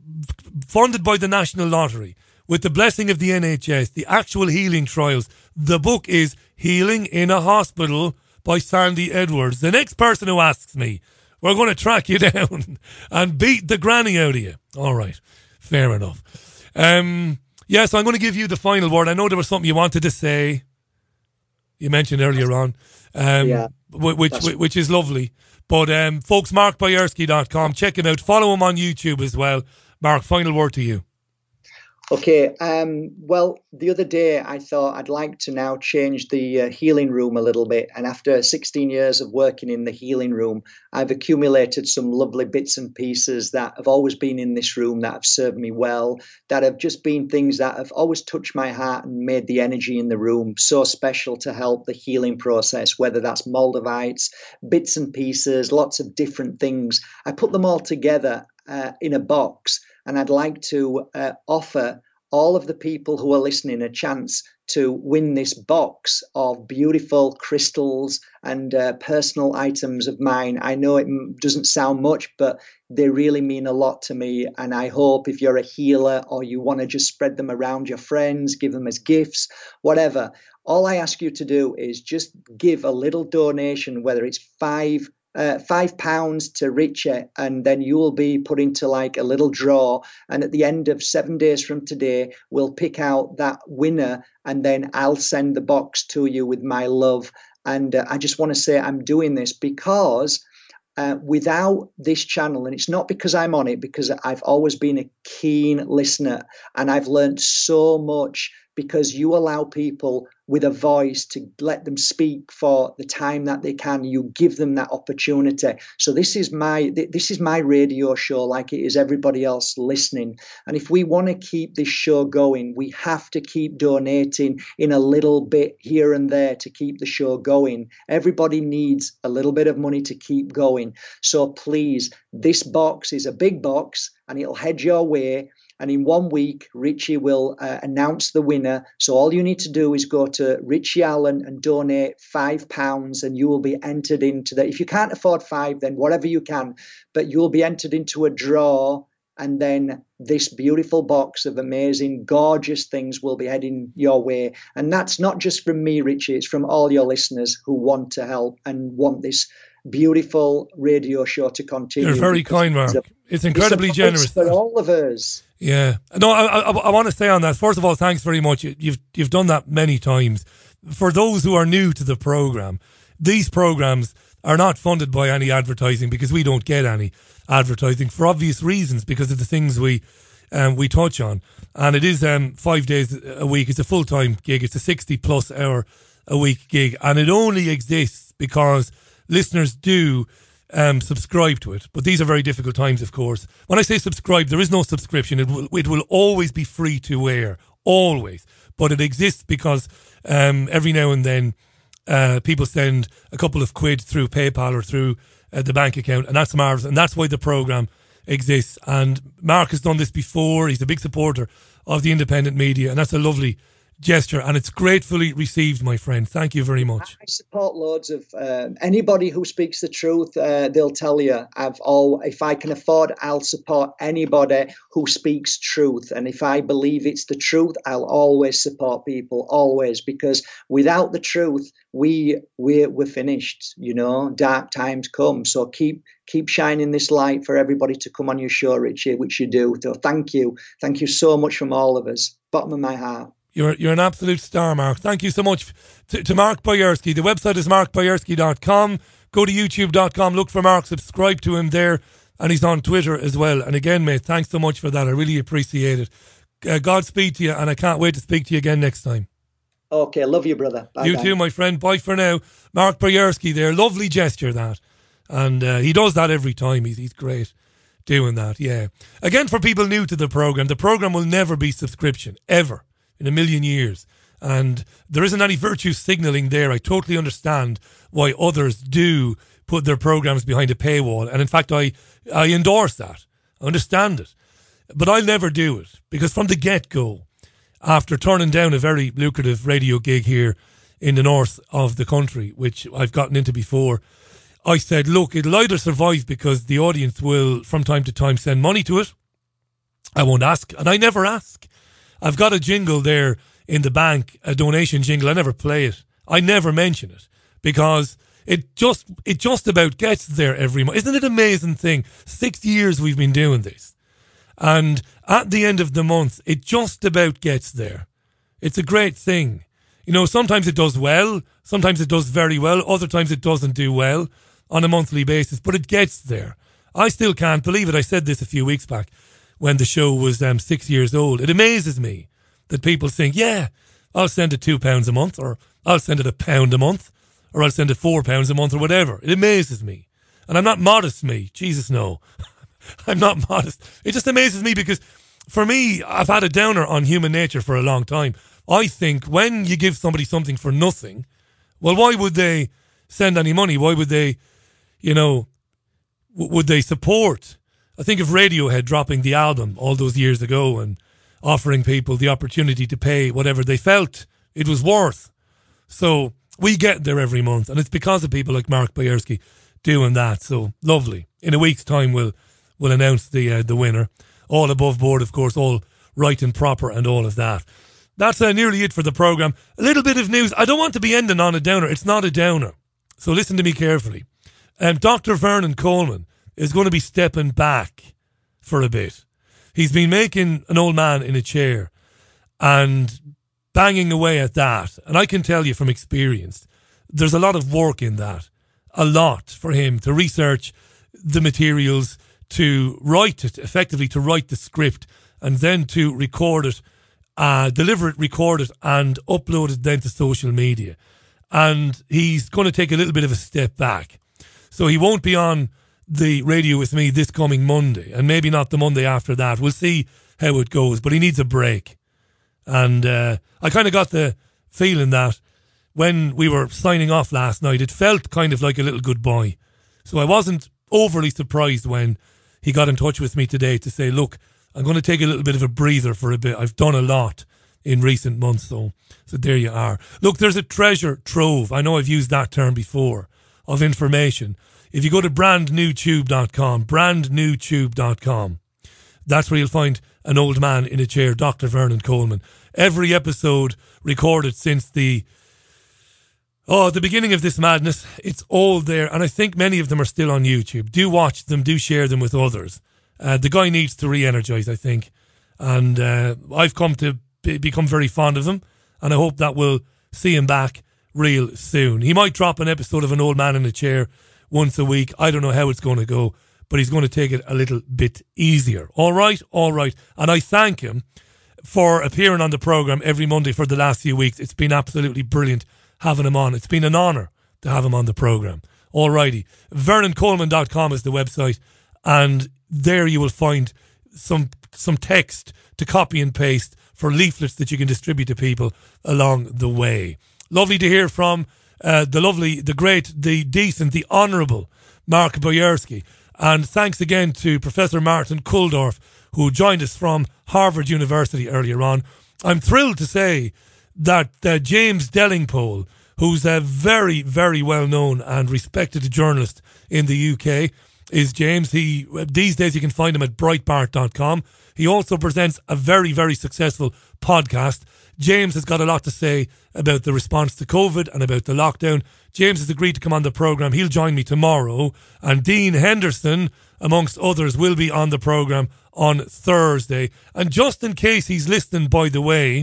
Speaker 3: funded by the National Lottery with the blessing of the N H S, the actual healing trials. The book is Healing in a Hospital by Sandy Edwards. The next person who asks me, we're going to track you down and beat the granny out of you. All right. Fair enough. Um, yes, yeah, so I'm going to give you the final word. I know there was something you wanted to say. You mentioned earlier on, um,
Speaker 8: yeah,
Speaker 3: which, which which is lovely. But um, folks, mark boyarsky dot com. Check him out. Follow him on YouTube as well. Mark, final word to you.
Speaker 8: Okay, um, well, the other day I thought I'd like to now change the uh, healing room a little bit. And after sixteen years of working in the healing room, I've accumulated some lovely bits and pieces that have always been in this room that have served me well, that have just been things that have always touched my heart and made the energy in the room so special to help the healing process, whether that's Moldavites, bits and pieces, lots of different things. I put them all together uh, in a box. And I'd like to uh, offer all of the people who are listening a chance to win this box of beautiful crystals and uh, personal items of mine. I know it m- doesn't sound much, but they really mean a lot to me. And I hope if you're a healer or you want to just spread them around your friends, give them as gifts, whatever, all I ask you to do is just give a little donation, whether it's five Uh, five pounds to Richie, and then you will be put into like a little draw. And at the end of seven days from today, we'll pick out that winner, and then I'll send the box to you with my love. And uh, I just want to say I'm doing this because uh, without this channel, and it's not because I'm on it, because I've always been a keen listener, and I've learned so much because you allow people with a voice to let them speak for the time that they can. You give them that opportunity. So this is my this is my radio show, like it is everybody else listening. And if we want to keep this show going, we have to keep donating in a little bit here and there to keep the show going. Everybody needs a little bit of money to keep going. So please, this box is a big box and it'll head your way. And in one week, Richie will uh, announce the winner. So all you need to do is go to Richie Allen and donate five pounds, and you will be entered into the. If you can't afford five, then whatever you can, but you'll be entered into a draw. and then this beautiful box of amazing, gorgeous things will be heading your way. And that's not just from me, Richie, it's from all your listeners who want to help and want this beautiful radio show to continue.
Speaker 3: You're very kind, Mark. It's, a, it's incredibly
Speaker 8: it's
Speaker 3: generous
Speaker 8: for all of us.
Speaker 3: Yeah. No, I, I, I want to say on that, first of all, thanks very much. You've, you've done that many times. For those who are new to the program, these programs are not funded by any advertising because we don't get any advertising for obvious reasons because of the things we um, we touch on. And it is um, five days a week. It's a full-time gig. It's a sixty plus hour a week gig. And it only exists because listeners do um, subscribe to it. But these are very difficult times, of course. When I say subscribe, there is no subscription. It will, it will always be free to air. Always. But it exists because um, every now and then uh, people send a couple of quid through PayPal or through uh, the bank account, and that's marvellous. And that's why the programme exists. And Mark has done this before. He's a big supporter of the independent media, and that's a lovely gesture, and it's gratefully received, my friend. Thank you very much.
Speaker 8: I support loads of uh, anybody who speaks the truth. Uh, they'll tell you, I've all, if I can afford, I'll support anybody who speaks truth. And if I believe it's the truth, I'll always support people, always, because without the truth, we we're, we're finished. You know, dark times come. So keep keep shining this light for everybody to come on your show, Richie, which you do. So thank you, thank you so much from all of us, bottom of my heart.
Speaker 3: You're you're an absolute star, Mark. Thank you so much to, to Mark Boyarsky. The website is mark boyarsky dot com. Go to youtube dot com, look for Mark, subscribe to him there, and he's on Twitter as well. And again, mate, thanks so much for that. I really appreciate it. Uh, Godspeed to you, and I can't wait to speak to you again next time.
Speaker 8: Okay, love you, brother. Bye
Speaker 3: you
Speaker 8: bye.
Speaker 3: too, my friend. Bye for now. Mark Boyarsky there. Lovely gesture, that. And uh, he does that every time. He's, he's great doing that, yeah. Again, for people new to the programme, the programme will never be subscription, ever. In a million years. And there isn't any virtue signalling there. I totally understand why others do put their programs behind a paywall. And in fact, I, I endorse that. I understand it. But I'll never do it. Because from the get-go, after turning down a very lucrative radio gig here in the north of the country, which I've gotten into before, I said, look, it'll either survive because the audience will, from time to time, send money to it. I won't ask. And I never ask. I've got a jingle there in the bank, a donation jingle. I never play it. I never mention it because it just it just about gets there every month. Isn't it an amazing thing? Six years we've been doing this. And at the end of the month, it just about gets there. It's a great thing. You know, sometimes it does well. Sometimes it does very well. Other times it doesn't do well on a monthly basis. But it gets there. I still can't believe it. I said this a few weeks back, when the show was um, six years old. It amazes me that people think, yeah, I'll send it two pounds a month, or I'll send it a pound a month, or I'll send it four pounds a month, or whatever. It amazes me. And I'm not modest, me. Jesus, no. I'm not modest. It just amazes me because for me, I've had a downer on human nature for a long time. I think when you give somebody something for nothing, well, why would they send any money? Why would they, you know, w- would they support? I think of Radiohead dropping the album all those years ago and offering people the opportunity to pay whatever they felt it was worth. So we get there every month, and it's because of people like Mark Boyarsky doing that. So lovely. In a week's time, we'll we'll announce the uh, the winner. All above board, of course, all right and proper and all of that. That's uh, nearly it for the programme. A little bit of news. I don't want to be ending on a downer. It's not a downer. So listen to me carefully. Um, Doctor Vernon Coleman is going to be stepping back for a bit. He's been making an old man in a chair and banging away at that. And I can tell you from experience, there's a lot of work in that. A lot for him to research the materials, to write it, effectively to write the script, and then to record it, uh, deliver it, record it, and upload it then to social media. And he's going to take a little bit of a step back. So he won't be on the radio with me this coming Monday, and maybe not the Monday after that. We'll see how it goes, but he needs a break. And uh, I kind of got the feeling that when we were signing off last night, it felt kind of like a little goodbye. So I wasn't overly surprised when he got in touch with me today to say, look, I'm going to take a little bit of a breather for a bit. I've done a lot in recent months, so, so there you are. Look, there's a treasure trove, I know I've used that term before, of information. If you go to brand new tube dot com, brand new tube dot com, That's where you'll find An Old Man in a Chair, Doctor Vernon Coleman. Every episode recorded since the oh the beginning of this madness, it's all there, and I think many of them are still on YouTube. Do watch them, do share them with others. Uh, the guy needs to re-energise, I think, and uh, I've come to be- become very fond of him, and I hope that we'll see him back real soon. He might drop an episode of An Old Man in a Chair once a week. I don't know how it's going to go, but he's going to take it a little bit easier. All right, all right. And I thank him for appearing on the programme every Monday for the last few weeks. It's been absolutely brilliant having him on. It's been an honour to have him on the programme. All righty. vernon coleman dot com is the website, and there you will find some some text to copy and paste for leaflets that you can distribute to people along the way. Lovely to hear from uh, the lovely, the great, the decent, the honourable Mark Boyarsky. And thanks again to Professor Martin Kulldorff, who joined us from Harvard University earlier on. I'm thrilled to say that uh, James Delingpole, who's a very, very well-known and respected journalist in the U K, is James. He these days you can find him at breitbart dot com. He also presents a very, very successful podcast. James has got a lot to say about the response to COVID and about the lockdown. James has agreed to come on the programme. He'll join me tomorrow. And Dean Henderson, amongst others, will be on the programme on Thursday. And just in case he's listening, by the way,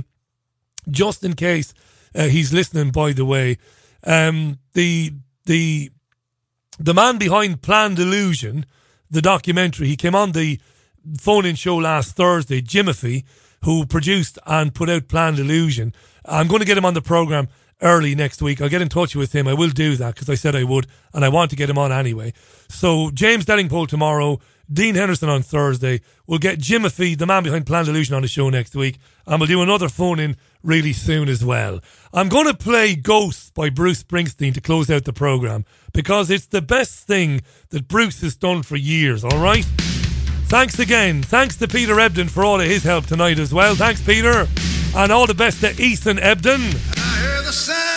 Speaker 3: just in case uh, he's listening, by the way, um, the the the man behind Planned Illusion, the documentary, he came on the phone-in show last Thursday, Jimothy, who produced and put out Planned Illusion. I'm going to get him on the programme early next week. I'll get in touch with him. I will do that because I said I would, and I want to get him on anyway. So James Delingpole tomorrow, Dean Henderson on Thursday. We'll get Jimothy, the man behind Planned Illusion, on the show next week, and we'll do another phone-in really soon as well. I'm going to play Ghosts by Bruce Springsteen to close out the programme because it's the best thing that Bruce has done for years, all right? Thanks again. Thanks to Peter Ebdon for all of his help tonight as well. Thanks, Peter. And all the best to Ethan Ebdon.
Speaker 7: I heard the sound